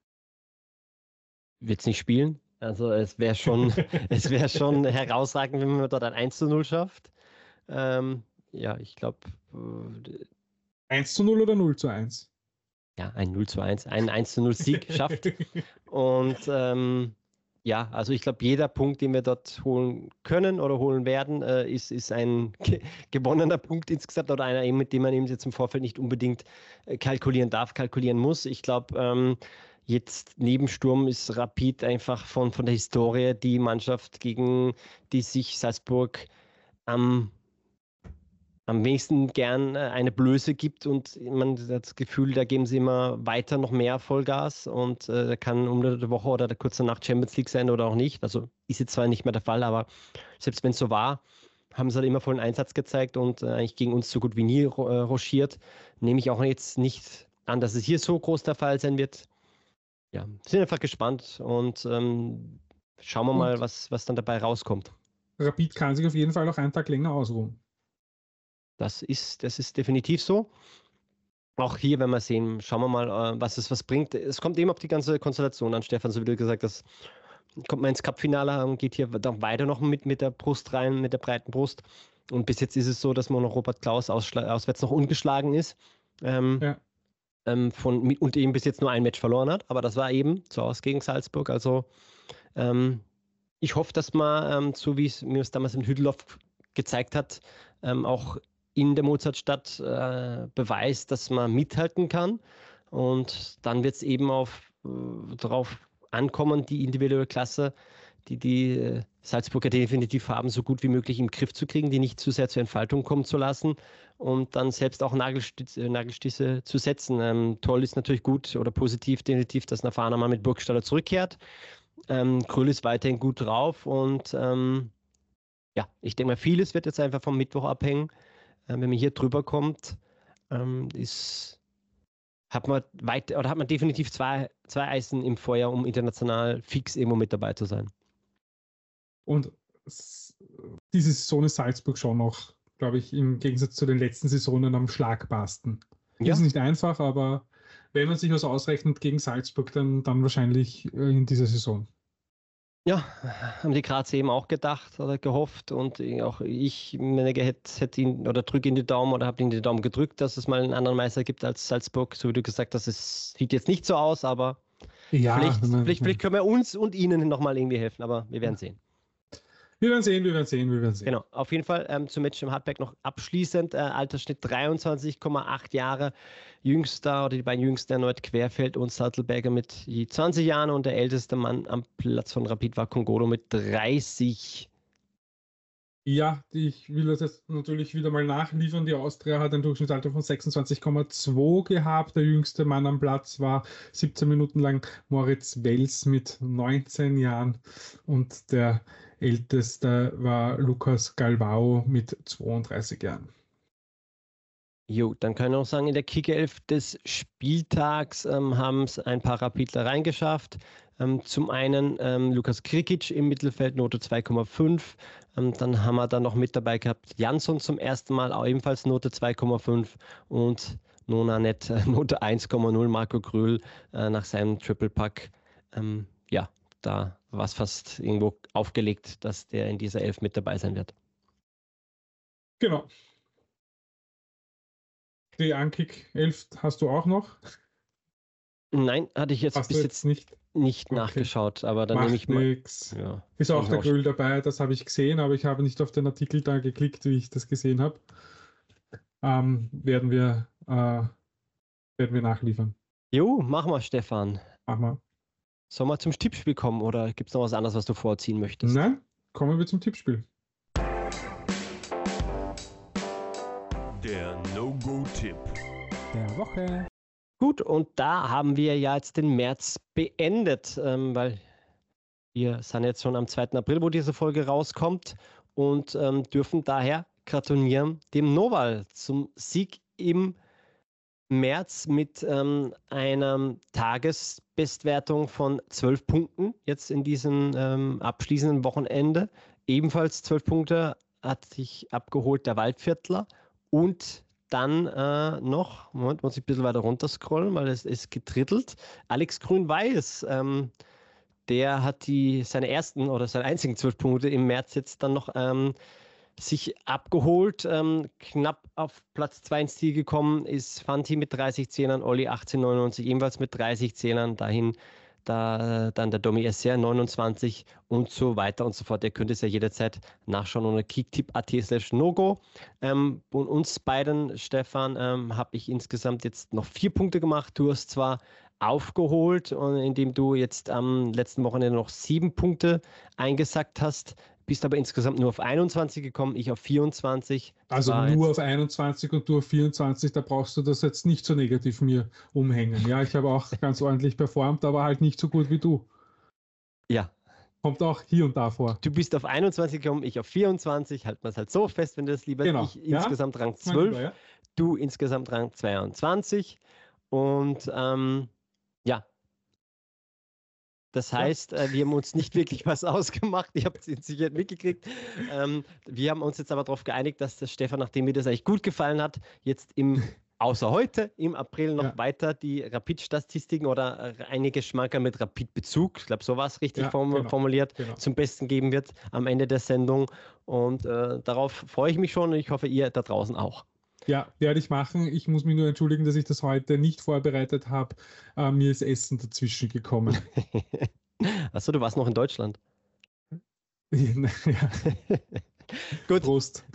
Wird es nicht spielen? Also es wäre schon, es wäre schon herausragend, wenn man dort ein eins zu null schafft. Ähm, ja, ich glaube. Äh, eins zu null oder null zu eins? Ja, ein null zu eins, einen eins zu null Sieg schafft. Und ähm, ja, also ich glaube, jeder Punkt, den wir dort holen können oder holen werden, äh, ist, ist ein ge gewonnener Punkt insgesamt oder einer, mit dem man eben jetzt im Vorfeld nicht unbedingt äh, kalkulieren darf, kalkulieren muss. Ich glaube, ähm, jetzt neben Sturm ist Rapid einfach von, von der Historie die Mannschaft, gegen die sich Salzburg am am wenigsten gern äh, eine Blöße gibt und man hat das Gefühl, da geben sie immer weiter noch mehr Vollgas und äh, da kann um die Woche oder der kurze Nacht Champions League sein oder auch nicht. Also ist jetzt zwar nicht mehr der Fall, aber selbst wenn es so war, haben sie halt immer vollen Einsatz gezeigt und äh, eigentlich gegen uns so gut wie nie ro- äh, rochiert. Nehme ich auch jetzt nicht an, dass es hier so groß der Fall sein wird. Ja, sind einfach gespannt und ähm, schauen wir mal, Und was, was dann dabei rauskommt. Rapid kann sich auf jeden Fall auch einen Tag länger ausruhen. Das ist, das ist definitiv so. Auch hier, wenn wir sehen, schauen wir mal, äh, was es was bringt. Es kommt eben auf die ganze Konstellation an, Stefan, so wie du gesagt hast. Kommt man ins Cup-Finale und geht hier dann weiter noch mit, mit der Brust rein, mit der breiten Brust. Und bis jetzt ist es so, dass man noch Robert Klaus ausschla- auswärts noch ungeschlagen ist. Ähm, Ja. ähm, von, mit, und eben bis jetzt nur ein Match verloren hat. Aber das war eben zu Hause gegen Salzburg. Also ähm, ich hoffe, dass man, ähm, so wie es mir es damals in Hütteldorf gezeigt hat, ähm, auch in der Mozartstadt äh, beweist, dass man mithalten kann. Und dann wird es eben auf, äh, darauf ankommen, die individuelle Klasse, die die äh, Salzburger definitiv haben, so gut wie möglich im Griff zu kriegen, die nicht zu sehr zur Entfaltung kommen zu lassen und dann selbst auch Nagelstütze, Nagelstütze zu setzen. Ähm, toll ist natürlich gut oder positiv definitiv, dass ein erfahrener Mann mit Burgstaller zurückkehrt. Ähm, Krüll ist weiterhin gut drauf und ähm, ja, ich denke mal, vieles wird jetzt einfach vom Mittwoch abhängen. Ähm, wenn man hier drüber kommt, ähm, ist, hat man weit oder hat man definitiv zwei, zwei Eisen im Feuer, um international fix irgendwo mit dabei zu sein. Und s- diese Saison ist Salzburg schon noch, glaube ich, im Gegensatz zu den letzten Saisonen am schlagbarsten. Ja, Ist nicht einfach, aber wenn man sich was ausrechnet gegen Salzburg, dann, dann wahrscheinlich äh, in dieser Saison. ja, haben die Grazer eben auch gedacht oder gehofft und auch ich hätte hätt ihn oder drücke ihn die Daumen oder habe ihn die Daumen gedrückt, dass es mal einen anderen Meister gibt als Salzburg, so wie du gesagt hast, es sieht jetzt nicht so aus, aber Ja, vielleicht, wenn man, vielleicht, vielleicht können wir uns und ihnen nochmal irgendwie helfen, aber wir werden sehen. wir werden sehen, wir werden sehen, wir werden sehen. Genau, auf jeden Fall ähm, zum Match im Hartberg noch abschließend. Äh, Altersschnitt dreiundzwanzig Komma acht Jahre. Jüngster oder die beiden Jüngsten erneut Querfeld und Sattelberger mit je zwanzig Jahren und der älteste Mann am Platz von Rapid war Kongolo mit dreißig. Ja, ich will das jetzt natürlich wieder mal nachliefern. Die Austria hat ein Durchschnittsalter von sechsundzwanzig Komma zwei gehabt. Der jüngste Mann am Platz war siebzehn Minuten lang Moritz Wels mit neunzehn Jahren und der älteste war Lukas Galvao mit zweiunddreißig Jahren. Jo, dann können wir noch sagen, in der Kickelf des Spieltags ähm, haben es ein paar Rapidler reingeschafft. Ähm, zum einen ähm, Lukas Krikic im Mittelfeld, Note zwei Komma fünf. Ähm, dann haben wir da noch mit dabei gehabt Jansson zum ersten Mal, auch ebenfalls Note zwei Komma fünf. Und Nona Net, äh, Note eins Komma null. Marco Grüll äh, nach seinem Triple Pack. Ähm, ja, da war es fast irgendwo aufgelegt, dass der in dieser Elf mit dabei sein wird. Genau. Die Ankick elf hast du auch noch? Nein, hatte ich jetzt Hast bis du jetzt jetzt nicht? nicht Okay. nachgeschaut, aber dann nehme Macht ich mal. nix. Ja, Ist auch nehme ich der auch- Grüll dabei, das habe ich gesehen, aber ich habe nicht auf den Artikel da geklickt, wie ich das gesehen habe. Ähm, werden wir, äh, werden wir nachliefern. Jo, mach mal, Stefan. Machen wir. Sollen wir zum Tippspiel kommen oder gibt es noch was anderes, was du vorziehen möchtest? Nein, kommen wir zum Tippspiel. Der No-Go-Tipp. Der Woche. Gut, und da haben wir ja jetzt den März beendet, ähm, weil wir sind jetzt schon am zweiten April, wo diese Folge rauskommt und ähm, dürfen daher gratulieren dem Noval zum Sieg im März mit ähm, einer Tagesbestwertung von zwölf Punkten jetzt in diesem ähm, abschließenden Wochenende. Ebenfalls zwölf Punkte hat sich abgeholt der Waldviertler und dann äh, noch, Moment, muss ich ein bisschen weiter runter scrollen, weil es ist getrittelt. Alex Grün-Weiß, ähm, der hat die, seine ersten oder seine einzigen zwölf Punkte im März jetzt dann noch ähm, sich abgeholt. Ähm, knapp auf Platz zwei ins Ziel gekommen ist Fanti mit dreißig Zehnern, Olli achtzehn neunundneunzig ebenfalls mit dreißig Zehnern, dahin da, dann der Domi S R neunundzwanzig und so weiter und so fort. Ihr könnt es ja jederzeit nachschauen unter kicktipp.at slash nogo. Ähm, und uns beiden, Stefan, ähm, habe ich insgesamt jetzt noch vier Punkte gemacht. Du hast zwar aufgeholt, indem du jetzt am letzten Wochenende noch sieben Punkte eingesackt hast. bist aber insgesamt nur auf einundzwanzig gekommen, ich auf vierundzwanzig. Das Also war nur jetzt- auf einundzwanzig und du auf vierundzwanzig, da brauchst du das jetzt nicht so negativ mir umhängen. Ja, ich habe auch ganz ordentlich performt, aber halt nicht so gut wie du. Ja, Kommt auch hier und da vor. du bist auf einundzwanzig gekommen, ich auf vierundzwanzig. Halten wir es halt so fest, wenn du das lieber. Genau. Ich Ja, insgesamt Rang mein zwölf, Lieber, ja. du insgesamt Rang zweiundzwanzig. Und ähm, ja, das Ja. heißt, äh, wir haben uns nicht wirklich was ausgemacht. Ich habe es sicher mitgekriegt. Ähm, wir haben uns jetzt aber darauf geeinigt, dass der Stefan, nachdem mir das eigentlich gut gefallen hat, jetzt im, außer heute, im April noch Ja. weiter die Rapid-Statistiken oder äh, einige Schmankerl mit Rapid-Bezug, ich glaube, so war es richtig Ja, form genau. formuliert, Genau. zum Besten geben wird am Ende der Sendung. Und äh, darauf freue ich mich schon und ich hoffe, ihr da draußen auch. Ja, werde ich machen. Ich muss mich nur entschuldigen, dass ich das heute nicht vorbereitet habe. Äh, mir ist Essen dazwischen gekommen. Achso, du warst noch in Deutschland. Ja, Gut. Prost.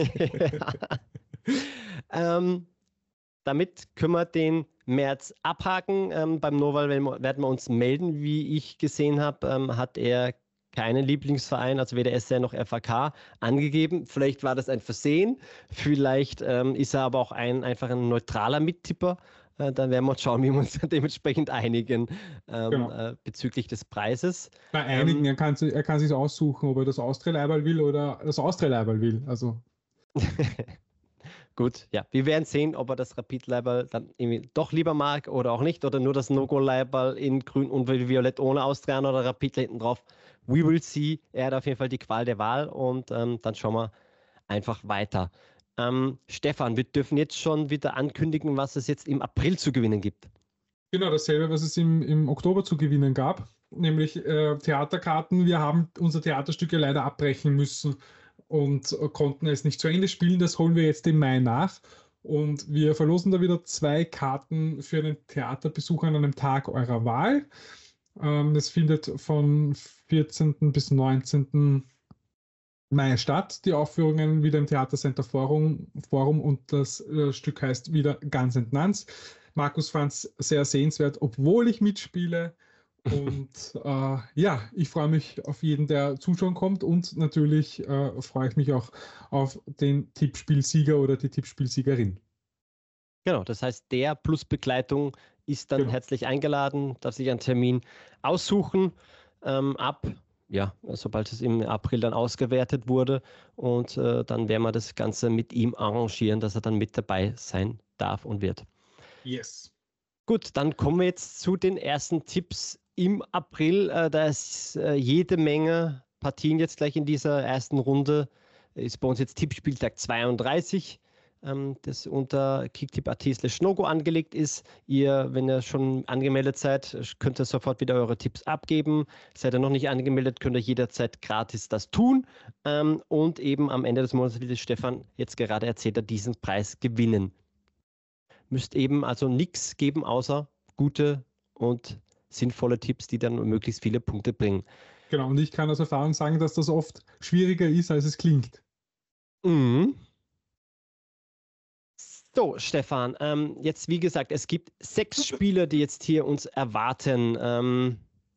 ähm, damit können wir den März abhaken. Ähm, beim Noval werden wir uns melden. Wie ich gesehen habe, ähm, hat er keinen Lieblingsverein, also weder S R noch F A K, angegeben. Vielleicht war das ein Versehen. Vielleicht ähm, ist er aber auch ein, einfach ein neutraler Mittipper. Äh, dann werden wir uns schauen, wie wir uns dann dementsprechend einigen ähm, Genau. äh, bezüglich des Preises. Bei einigen, Ähm, er kann, si- er kann sich aussuchen, ob er das Austria-Leiberl will oder das Austria-Leiberl will. Also, Gut, ja. Wir werden sehen, ob er das Rapid-Leiberl dann irgendwie doch lieber mag oder auch nicht. Oder nur das No-Go-Leiberl in grün und violett ohne Austrian oder Rapid hinten drauf. We will see. Er hat auf jeden Fall die Qual der Wahl und ähm, dann schauen wir einfach weiter. Ähm, Stefan, wir dürfen jetzt schon wieder ankündigen, was es jetzt im April zu gewinnen gibt. genau dasselbe, was es im, im Oktober zu gewinnen gab, nämlich äh, Theaterkarten. Wir haben unser Theaterstück ja leider abbrechen müssen und äh, konnten es nicht zu Ende spielen. Das holen wir jetzt im Mai nach. Und wir verlosen da wieder zwei Karten für einen Theaterbesuch an einem Tag eurer Wahl. Ähm, das findet von vierzehnten bis neunzehnten Mai statt. Die Aufführungen wieder im Theatercenter Forum, Forum und das äh, Stück heißt wieder Guns and Nuns. Markus fand es sehr sehenswert, obwohl ich mitspiele. Und äh, ja, ich freue mich auf jeden, der zuschauen kommt. Und natürlich äh, freue ich mich auch auf den Tippspielsieger oder die Tippspielsiegerin. Genau, das heißt, der plus Begleitung ist dann Genau. herzlich eingeladen, darf sich einen Termin aussuchen ähm, ab, ja, sobald es im April dann ausgewertet wurde. Und äh, dann werden wir das Ganze mit ihm arrangieren, dass er dann mit dabei sein darf und wird. Yes. Gut, dann kommen wir jetzt zu den ersten Tipps im April. Äh, da ist äh, jede Menge Partien jetzt gleich in dieser ersten Runde. Ist bei uns jetzt Tippspieltag zweiunddreißig, ähm, das unter kicktipp.at slash nogo angelegt ist. Ihr, wenn ihr schon angemeldet seid, könnt ihr sofort wieder eure Tipps abgeben. Seid ihr noch nicht angemeldet, könnt ihr jederzeit gratis das tun. Ähm, und eben am Ende des Monats, wie das Stefan jetzt gerade erzählt hat, diesen Preis gewinnen. Müsst eben also nichts geben, außer gute und sinnvolle Tipps, die dann möglichst viele Punkte bringen. Genau, und ich kann aus Erfahrung sagen, dass das oft schwieriger ist, als es klingt. Mhm. So, Stefan, ähm, jetzt wie gesagt, es gibt sechs Spieler, die jetzt hier uns erwarten. Ähm,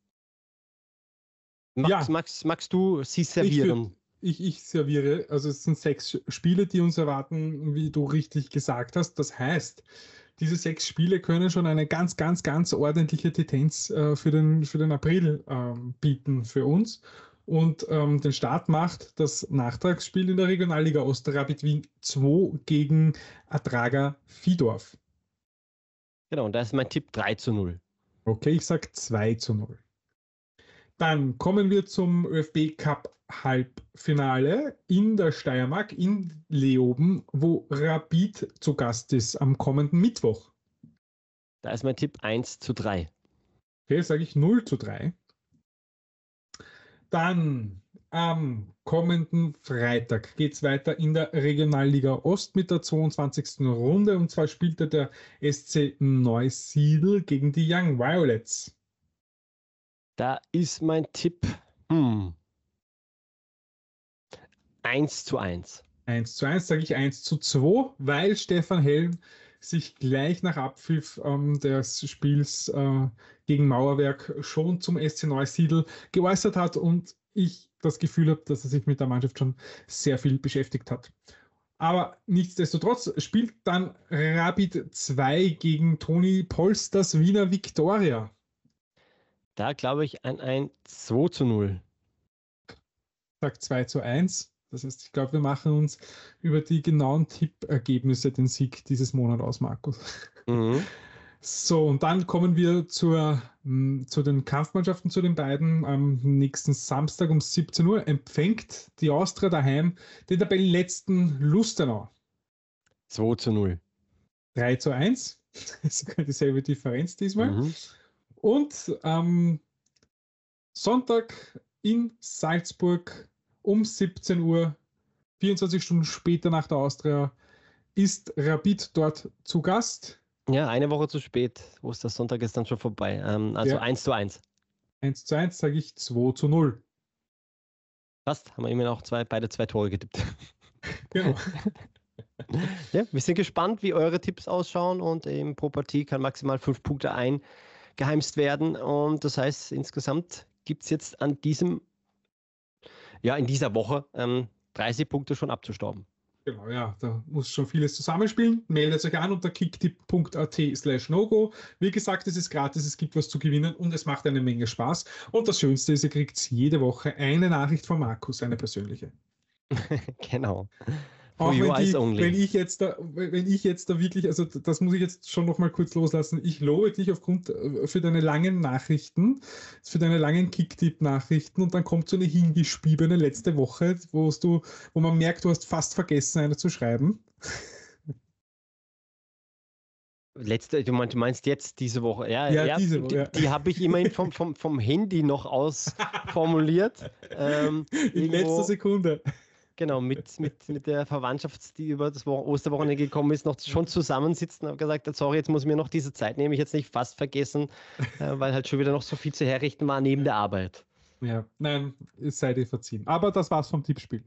Max, Ja. Max, magst du sie Ich, servieren? würd, ich, ich serviere, also es sind sechs Spiele, die uns erwarten, wie du richtig gesagt hast. Das heißt, diese sechs Spiele können schon eine ganz, ganz, ganz ordentliche Tendenz äh, für, den, für den April ähm, bieten für uns. Und ähm, den Start macht das Nachtragsspiel in der Regionalliga Ost, Rapid Wien zwei gegen Adraga Vihdorf. Genau, und da ist mein Tipp drei zu null. Okay, ich sage zwei zu null. Dann kommen wir zum ÖFB Cup Halbfinale in der Steiermark, in Leoben, wo Rapid zu Gast ist am kommenden Mittwoch. Da ist mein Tipp eins zu drei. Okay, sage ich null zu drei. Dann am kommenden Freitag geht es weiter in der Regionalliga Ost mit der zweiundzwanzigsten Runde. Und zwar spielte der S C Neusiedl gegen die Young Violets. Da ist mein Tipp hm, eins zu eins. eins zu eins, sage ich eins zu zwei, weil Stefan Helm sich gleich nach Abpfiff ähm, des Spiels äh, gegen Mauerwerk schon zum S C Neusiedl geäußert hat und ich das Gefühl habe, dass er sich mit der Mannschaft schon sehr viel beschäftigt hat. Aber nichtsdestotrotz spielt dann Rapid zwei gegen Toni Polsters Wiener Viktoria. Da glaube ich an ein zwei zu null. Sagt zwei zu eins. Das heißt, ich glaube, wir machen uns über die genauen Tippergebnisse den Sieg dieses Monat aus, Markus. Mhm. So, und dann kommen wir zur, mh, zu den Kampfmannschaften, zu den beiden. Am nächsten Samstag um siebzehn Uhr empfängt die Austria daheim den Tabellenletzten Lustenau. zwei zu null. drei zu eins. Das ist dieselbe Differenz diesmal. Mhm. Und am Sonntag in Salzburg um siebzehn Uhr, vierundzwanzig Stunden später nach der Austria, ist Rapid dort zu Gast. Ja, eine Woche zu spät. Ostersonntag ist dann schon vorbei. Ähm, also Ja. eins zu eins. eins zu eins sage ich zwei zu null. Fast haben wir immerhin auch zwei, beide zwei Tore getippt. Genau. Ja, wir sind gespannt, wie eure Tipps ausschauen, und eben pro Partie kann maximal fünf Punkte eingeheimst werden, und das heißt, insgesamt gibt es jetzt an diesem, ja, in dieser Woche ähm, dreißig Punkte schon abzustauben. Genau, ja, da muss schon vieles zusammenspielen. Meldet euch an unter kicktipp punkt at slash no-go. Wie gesagt, es ist gratis, es gibt was zu gewinnen und es macht eine Menge Spaß. Und das Schönste ist, ihr kriegt jede Woche eine Nachricht von Markus, eine persönliche. Genau. Auch wenn, die, wenn, ich jetzt da, wenn ich jetzt da wirklich, also das muss ich jetzt schon noch mal kurz loslassen, ich lobe dich aufgrund für deine langen Nachrichten, für deine langen Kicktipp-Nachrichten, und dann kommt so eine hingespiebene letzte Woche, wo du, wo man merkt, du hast fast vergessen, eine zu schreiben. Letzte, du meinst, du meinst jetzt diese Woche? Ja, ja, ja diese die, Woche. Ja. Die, die habe ich immerhin vom, vom, vom Handy noch ausformuliert. Ähm, In irgendwo, letzter Sekunde. Genau, mit, mit, mit der Verwandtschaft, die über das Wo- Osterwochenende gekommen ist, noch schon zusammensitzen und habe gesagt, sorry, jetzt muss ich mir noch diese Zeit nehmen, ich jetzt nicht fast vergessen, äh, weil halt schon wieder noch so viel zu herrichten war neben der Arbeit. Ja, nein, es sei dir verziehen. Aber das war's vom Tippspiel.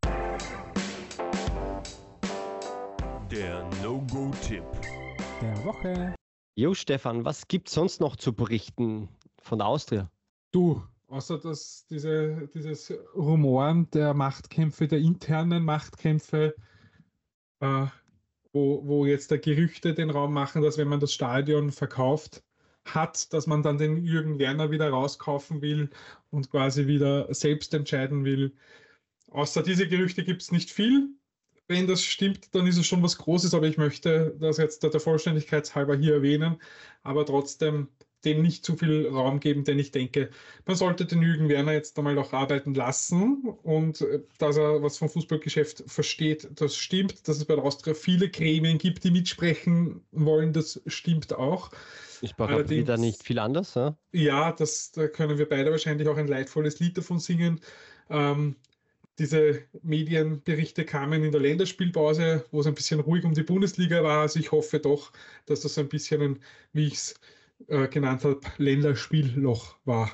Der No-Go-Tipp der Woche. Jo, Stefan, was gibt es sonst noch zu berichten von der Austria? Du, außer dass diese, dieses Rumoren der Machtkämpfe, der internen Machtkämpfe, äh, wo, wo jetzt der Gerüchte den Raum machen, dass wenn man das Stadion verkauft hat, dass man dann den Jürgen Werner wieder rauskaufen will und quasi wieder selbst entscheiden will. Außer diese Gerüchte gibt es nicht viel. Wenn das stimmt, dann ist es schon was Großes, aber ich möchte das jetzt der Vollständigkeit halber hier erwähnen, aber trotzdem dem nicht zu viel Raum geben, denn ich denke, man sollte den Jürgen Werner jetzt einmal auch arbeiten lassen, und dass er was vom Fußballgeschäft versteht, das stimmt. Dass es bei der Austria viele Gremien gibt, die mitsprechen wollen, das stimmt auch. Ich brauche wieder nicht viel anders. Ja, ja das, da können wir beide wahrscheinlich auch ein leidvolles Lied davon singen. Ähm, diese Medienberichte kamen in der Länderspielpause, wo es ein bisschen ruhig um die Bundesliga war. Also ich hoffe doch, dass das ein bisschen ein, wie ich es äh, genannt habe, Länderspielloch war.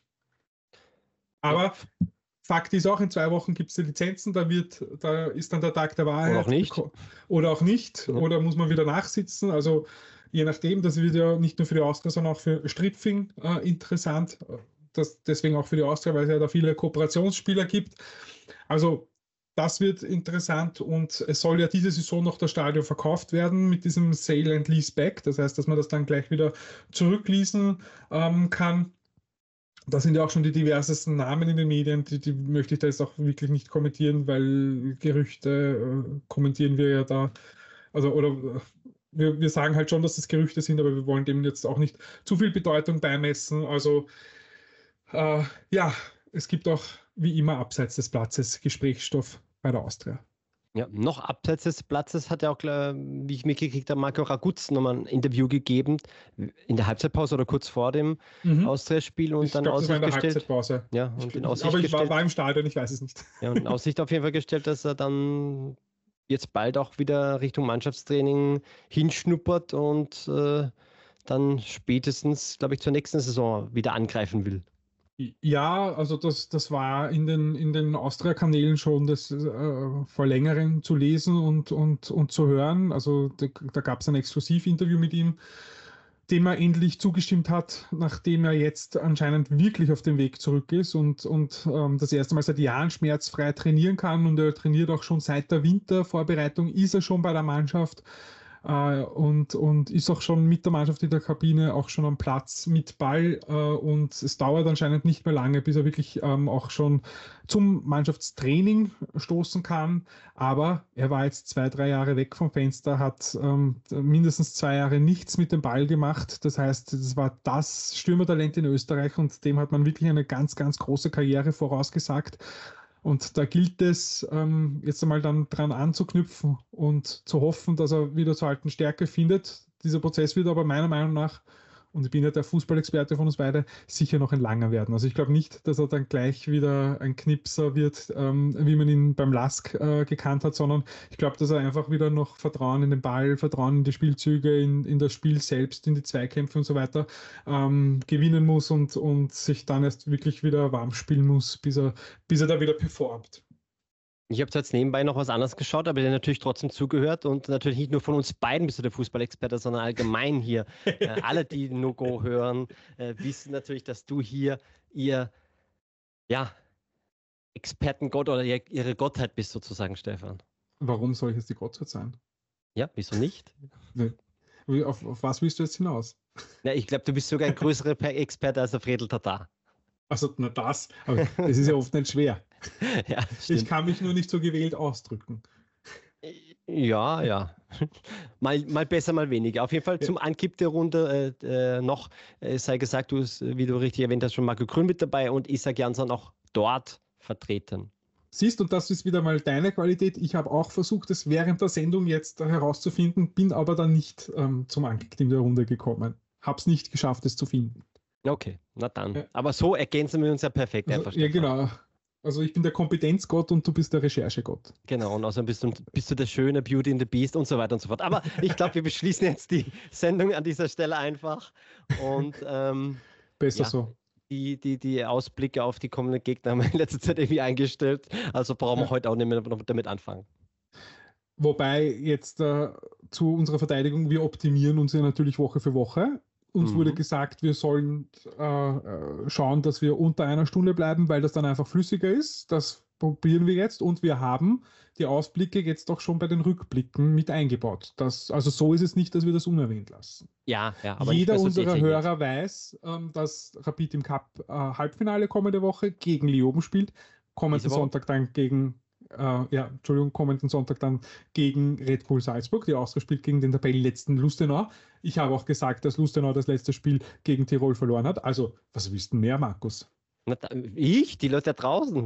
Aber ja. Fakt ist auch, in zwei Wochen gibt es die Lizenzen, da, wird, da ist dann der Tag der Wahrheit. Oder auch nicht. Oder auch nicht. Ja. Oder muss man wieder nachsitzen. Also je nachdem, das wird ja nicht nur für die Austria, sondern auch für Stripfing äh, interessant. Das, deswegen auch für die Austria, weil es ja da viele Kooperationsspieler gibt. Also das wird interessant, und es soll ja diese Saison noch das Stadion verkauft werden mit diesem Sale and Lease Back. Das heißt, dass man das dann gleich wieder zurückleasen ähm, kann. Da sind ja auch schon die diversesten Namen in den Medien, die, die möchte ich da jetzt auch wirklich nicht kommentieren, weil Gerüchte äh, kommentieren wir ja da, also oder äh, wir, wir sagen halt schon, dass das Gerüchte sind, aber wir wollen dem jetzt auch nicht zu viel Bedeutung beimessen. Also äh, ja, es gibt auch wie immer abseits des Platzes Gesprächsstoff bei der Austria. Ja, noch abseits des Platzes hat ja auch, wie ich mitgekriegt habe, Marco Raguz nochmal ein Interview gegeben, in der Halbzeitpause oder kurz vor dem mhm. Austria-Spiel, und ich dann glaub, Aussicht das war in der gestellt. Halbzeitpause. Ja, und ich, in Aussicht aber ich gestellt, war, war im Stadion, ich weiß es nicht. Ja, und in Aussicht auf jeden Fall gestellt, dass er dann jetzt bald auch wieder Richtung Mannschaftstraining hinschnuppert und äh, dann spätestens, glaube ich, zur nächsten Saison wieder angreifen will. Ja, also das, das war in den, in den Austria-Kanälen schon das, äh, vor längerem zu lesen und, und, und zu hören. Also da, da gab es ein Exklusivinterview mit ihm. dem er endlich zugestimmt hat, nachdem er jetzt anscheinend wirklich auf dem Weg zurück ist und, und ähm, das erste Mal seit Jahren schmerzfrei trainieren kann. Und er trainiert auch schon seit der Wintervorbereitung, ist er schon bei der Mannschaft äh, und, und ist auch schon mit der Mannschaft in der Kabine, auch schon am Platz mit Ball. Äh, und es dauert anscheinend nicht mehr lange, bis er wirklich ähm, auch schon zum Mannschaftstraining stoßen kann. Aber er war jetzt zwei, drei Jahre weg vom Fenster, hat ähm, mindestens zwei Jahre nichts mit dem Ball gemacht. Das heißt, es war das Stürmertalent in Österreich und dem hat man wirklich eine ganz, ganz große Karriere vorausgesagt. Und da gilt es, ähm, jetzt einmal dann dran anzuknüpfen und zu hoffen, dass er wieder zur alten Stärke findet. Dieser Prozess wird aber meiner Meinung nach, und ich bin ja der Fußballexperte von uns beide, sicher noch ein langer werden. Also ich glaube nicht, dass er dann gleich wieder ein Knipser wird, ähm, wie man ihn beim Lask äh, gekannt hat, sondern ich glaube, dass er einfach wieder noch Vertrauen in den Ball, Vertrauen in die Spielzüge, in, in das Spiel selbst, in die Zweikämpfe und so weiter ähm, gewinnen muss und, und sich dann erst wirklich wieder warm spielen muss, bis er, bis er da wieder performt. Ich habe jetzt nebenbei noch was anderes geschaut, aber der natürlich trotzdem zugehört und natürlich nicht nur von uns beiden bist du der Fußballexperte, sondern allgemein hier. äh, alle, die No-Go hören, äh, wissen natürlich, dass du hier ihr, ja, Expertengott oder ihr, ihre Gottheit bist sozusagen, Stefan. Warum soll ich jetzt die Gottheit sein? Ja, wieso nicht? Nee. Auf, auf was willst du jetzt hinaus? Ja, ich glaube, du bist sogar ein größerer Experte als der Fredel Tatar. Also nur das, aber das ist ja oft nicht schwer. Ja, ich kann mich nur nicht so gewählt ausdrücken. Ja, ja. Mal, mal besser, mal weniger. Auf jeden Fall zum Ankipp der Runde äh, noch äh, sei gesagt, du hast, wie du richtig erwähnt hast, schon Marco Grün mit dabei und Isak Jansson auch dort vertreten. Siehst, und das ist wieder mal deine Qualität. Ich habe auch versucht, es während der Sendung jetzt herauszufinden, bin aber dann nicht ähm, zum Ankick-Team der Runde gekommen. Habe es nicht geschafft, es zu finden. Okay, na dann. Ja. Aber so ergänzen wir uns ja perfekt. Also, ja, genau. Also ich bin der Kompetenzgott und du bist der Recherchegott. Genau, und außerdem bist du, bist du der schöne Beauty and the Beast und so weiter und so fort. Aber ich glaube, wir beschließen jetzt die Sendung an dieser Stelle einfach. Und ähm, besser ja, so. Die, die, die Ausblicke auf die kommenden Gegner haben wir in letzter Zeit irgendwie eingestellt. Also brauchen wir ja. heute auch nicht mehr damit anfangen. Wobei jetzt äh, zu unserer Verteidigung, wir optimieren uns ja natürlich Woche für Woche. Uns mhm. wurde gesagt, wir sollen äh, schauen, dass wir unter einer Stunde bleiben, weil das dann einfach flüssiger ist. Das probieren wir jetzt und wir haben die Ausblicke jetzt auch schon bei den Rückblicken mit eingebaut. Das, also so ist es nicht, dass wir das unerwähnt lassen. Ja, ja. Aber jeder so unserer detailliert. Hörer weiß, ähm, dass Rapid im Cup äh, Halbfinale kommende Woche gegen Leoben spielt. Kommenden Sonntag dann gegen Uh, ja, Entschuldigung, kommenden Sonntag dann gegen Red Bull Salzburg, die Austria spielt gegen den Tabellenletzten Lustenau. Ich habe auch gesagt, dass Lustenau das letzte Spiel gegen Tirol verloren hat. Also, was willst du mehr, Markus? Na, da, ich? Die Leute da draußen.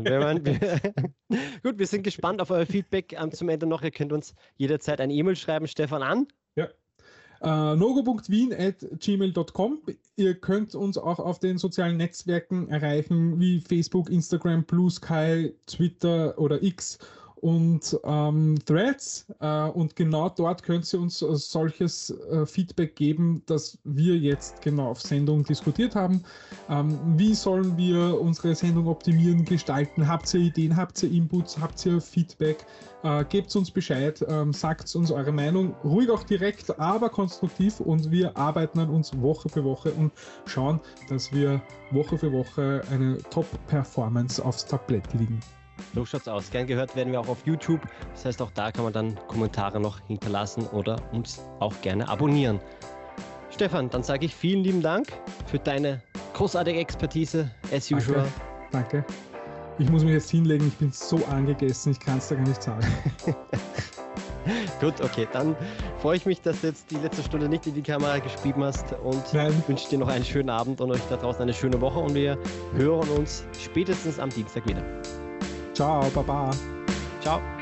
Gut, wir sind gespannt auf euer Feedback ähm, zum Ende noch. Ihr könnt uns jederzeit eine E-Mail schreiben, Stefan, an. Ja. Uh, nogo punkt wien at gmail punkt com. Ihr könnt uns auch auf den sozialen Netzwerken erreichen, wie Facebook, Instagram, Blue Sky, Twitter oder X und ähm, Threads. Äh, und genau dort könnt ihr uns äh, solches äh, Feedback geben, das wir jetzt genau auf Sendung diskutiert haben. Ähm, wie sollen wir unsere Sendung optimieren, gestalten? Habt ihr Ideen, habt ihr Inputs, habt ihr Feedback? Äh, gebt uns Bescheid, ähm, sagt uns eure Meinung, ruhig auch direkt, aber konstruktiv, und wir arbeiten an uns Woche für Woche und schauen, dass wir Woche für Woche eine Top-Performance aufs Tablett legen. So schaut's aus. Gern gehört werden wir auch auf YouTube. Das heißt, auch da kann man dann Kommentare noch hinterlassen oder uns auch gerne abonnieren. Stefan, dann sage ich vielen lieben Dank für deine großartige Expertise, as usual. Danke. Danke. Ich muss mich jetzt hinlegen, ich bin so angegessen, ich kann es da gar nicht sagen. Gut, okay, dann freue ich mich, dass du jetzt die letzte Stunde nicht in die Kamera gespielt hast und Nein. wünsche dir noch einen schönen Abend und euch da draußen eine schöne Woche und wir hören uns spätestens am Dienstag wieder. Ciao, Baba. Ciao.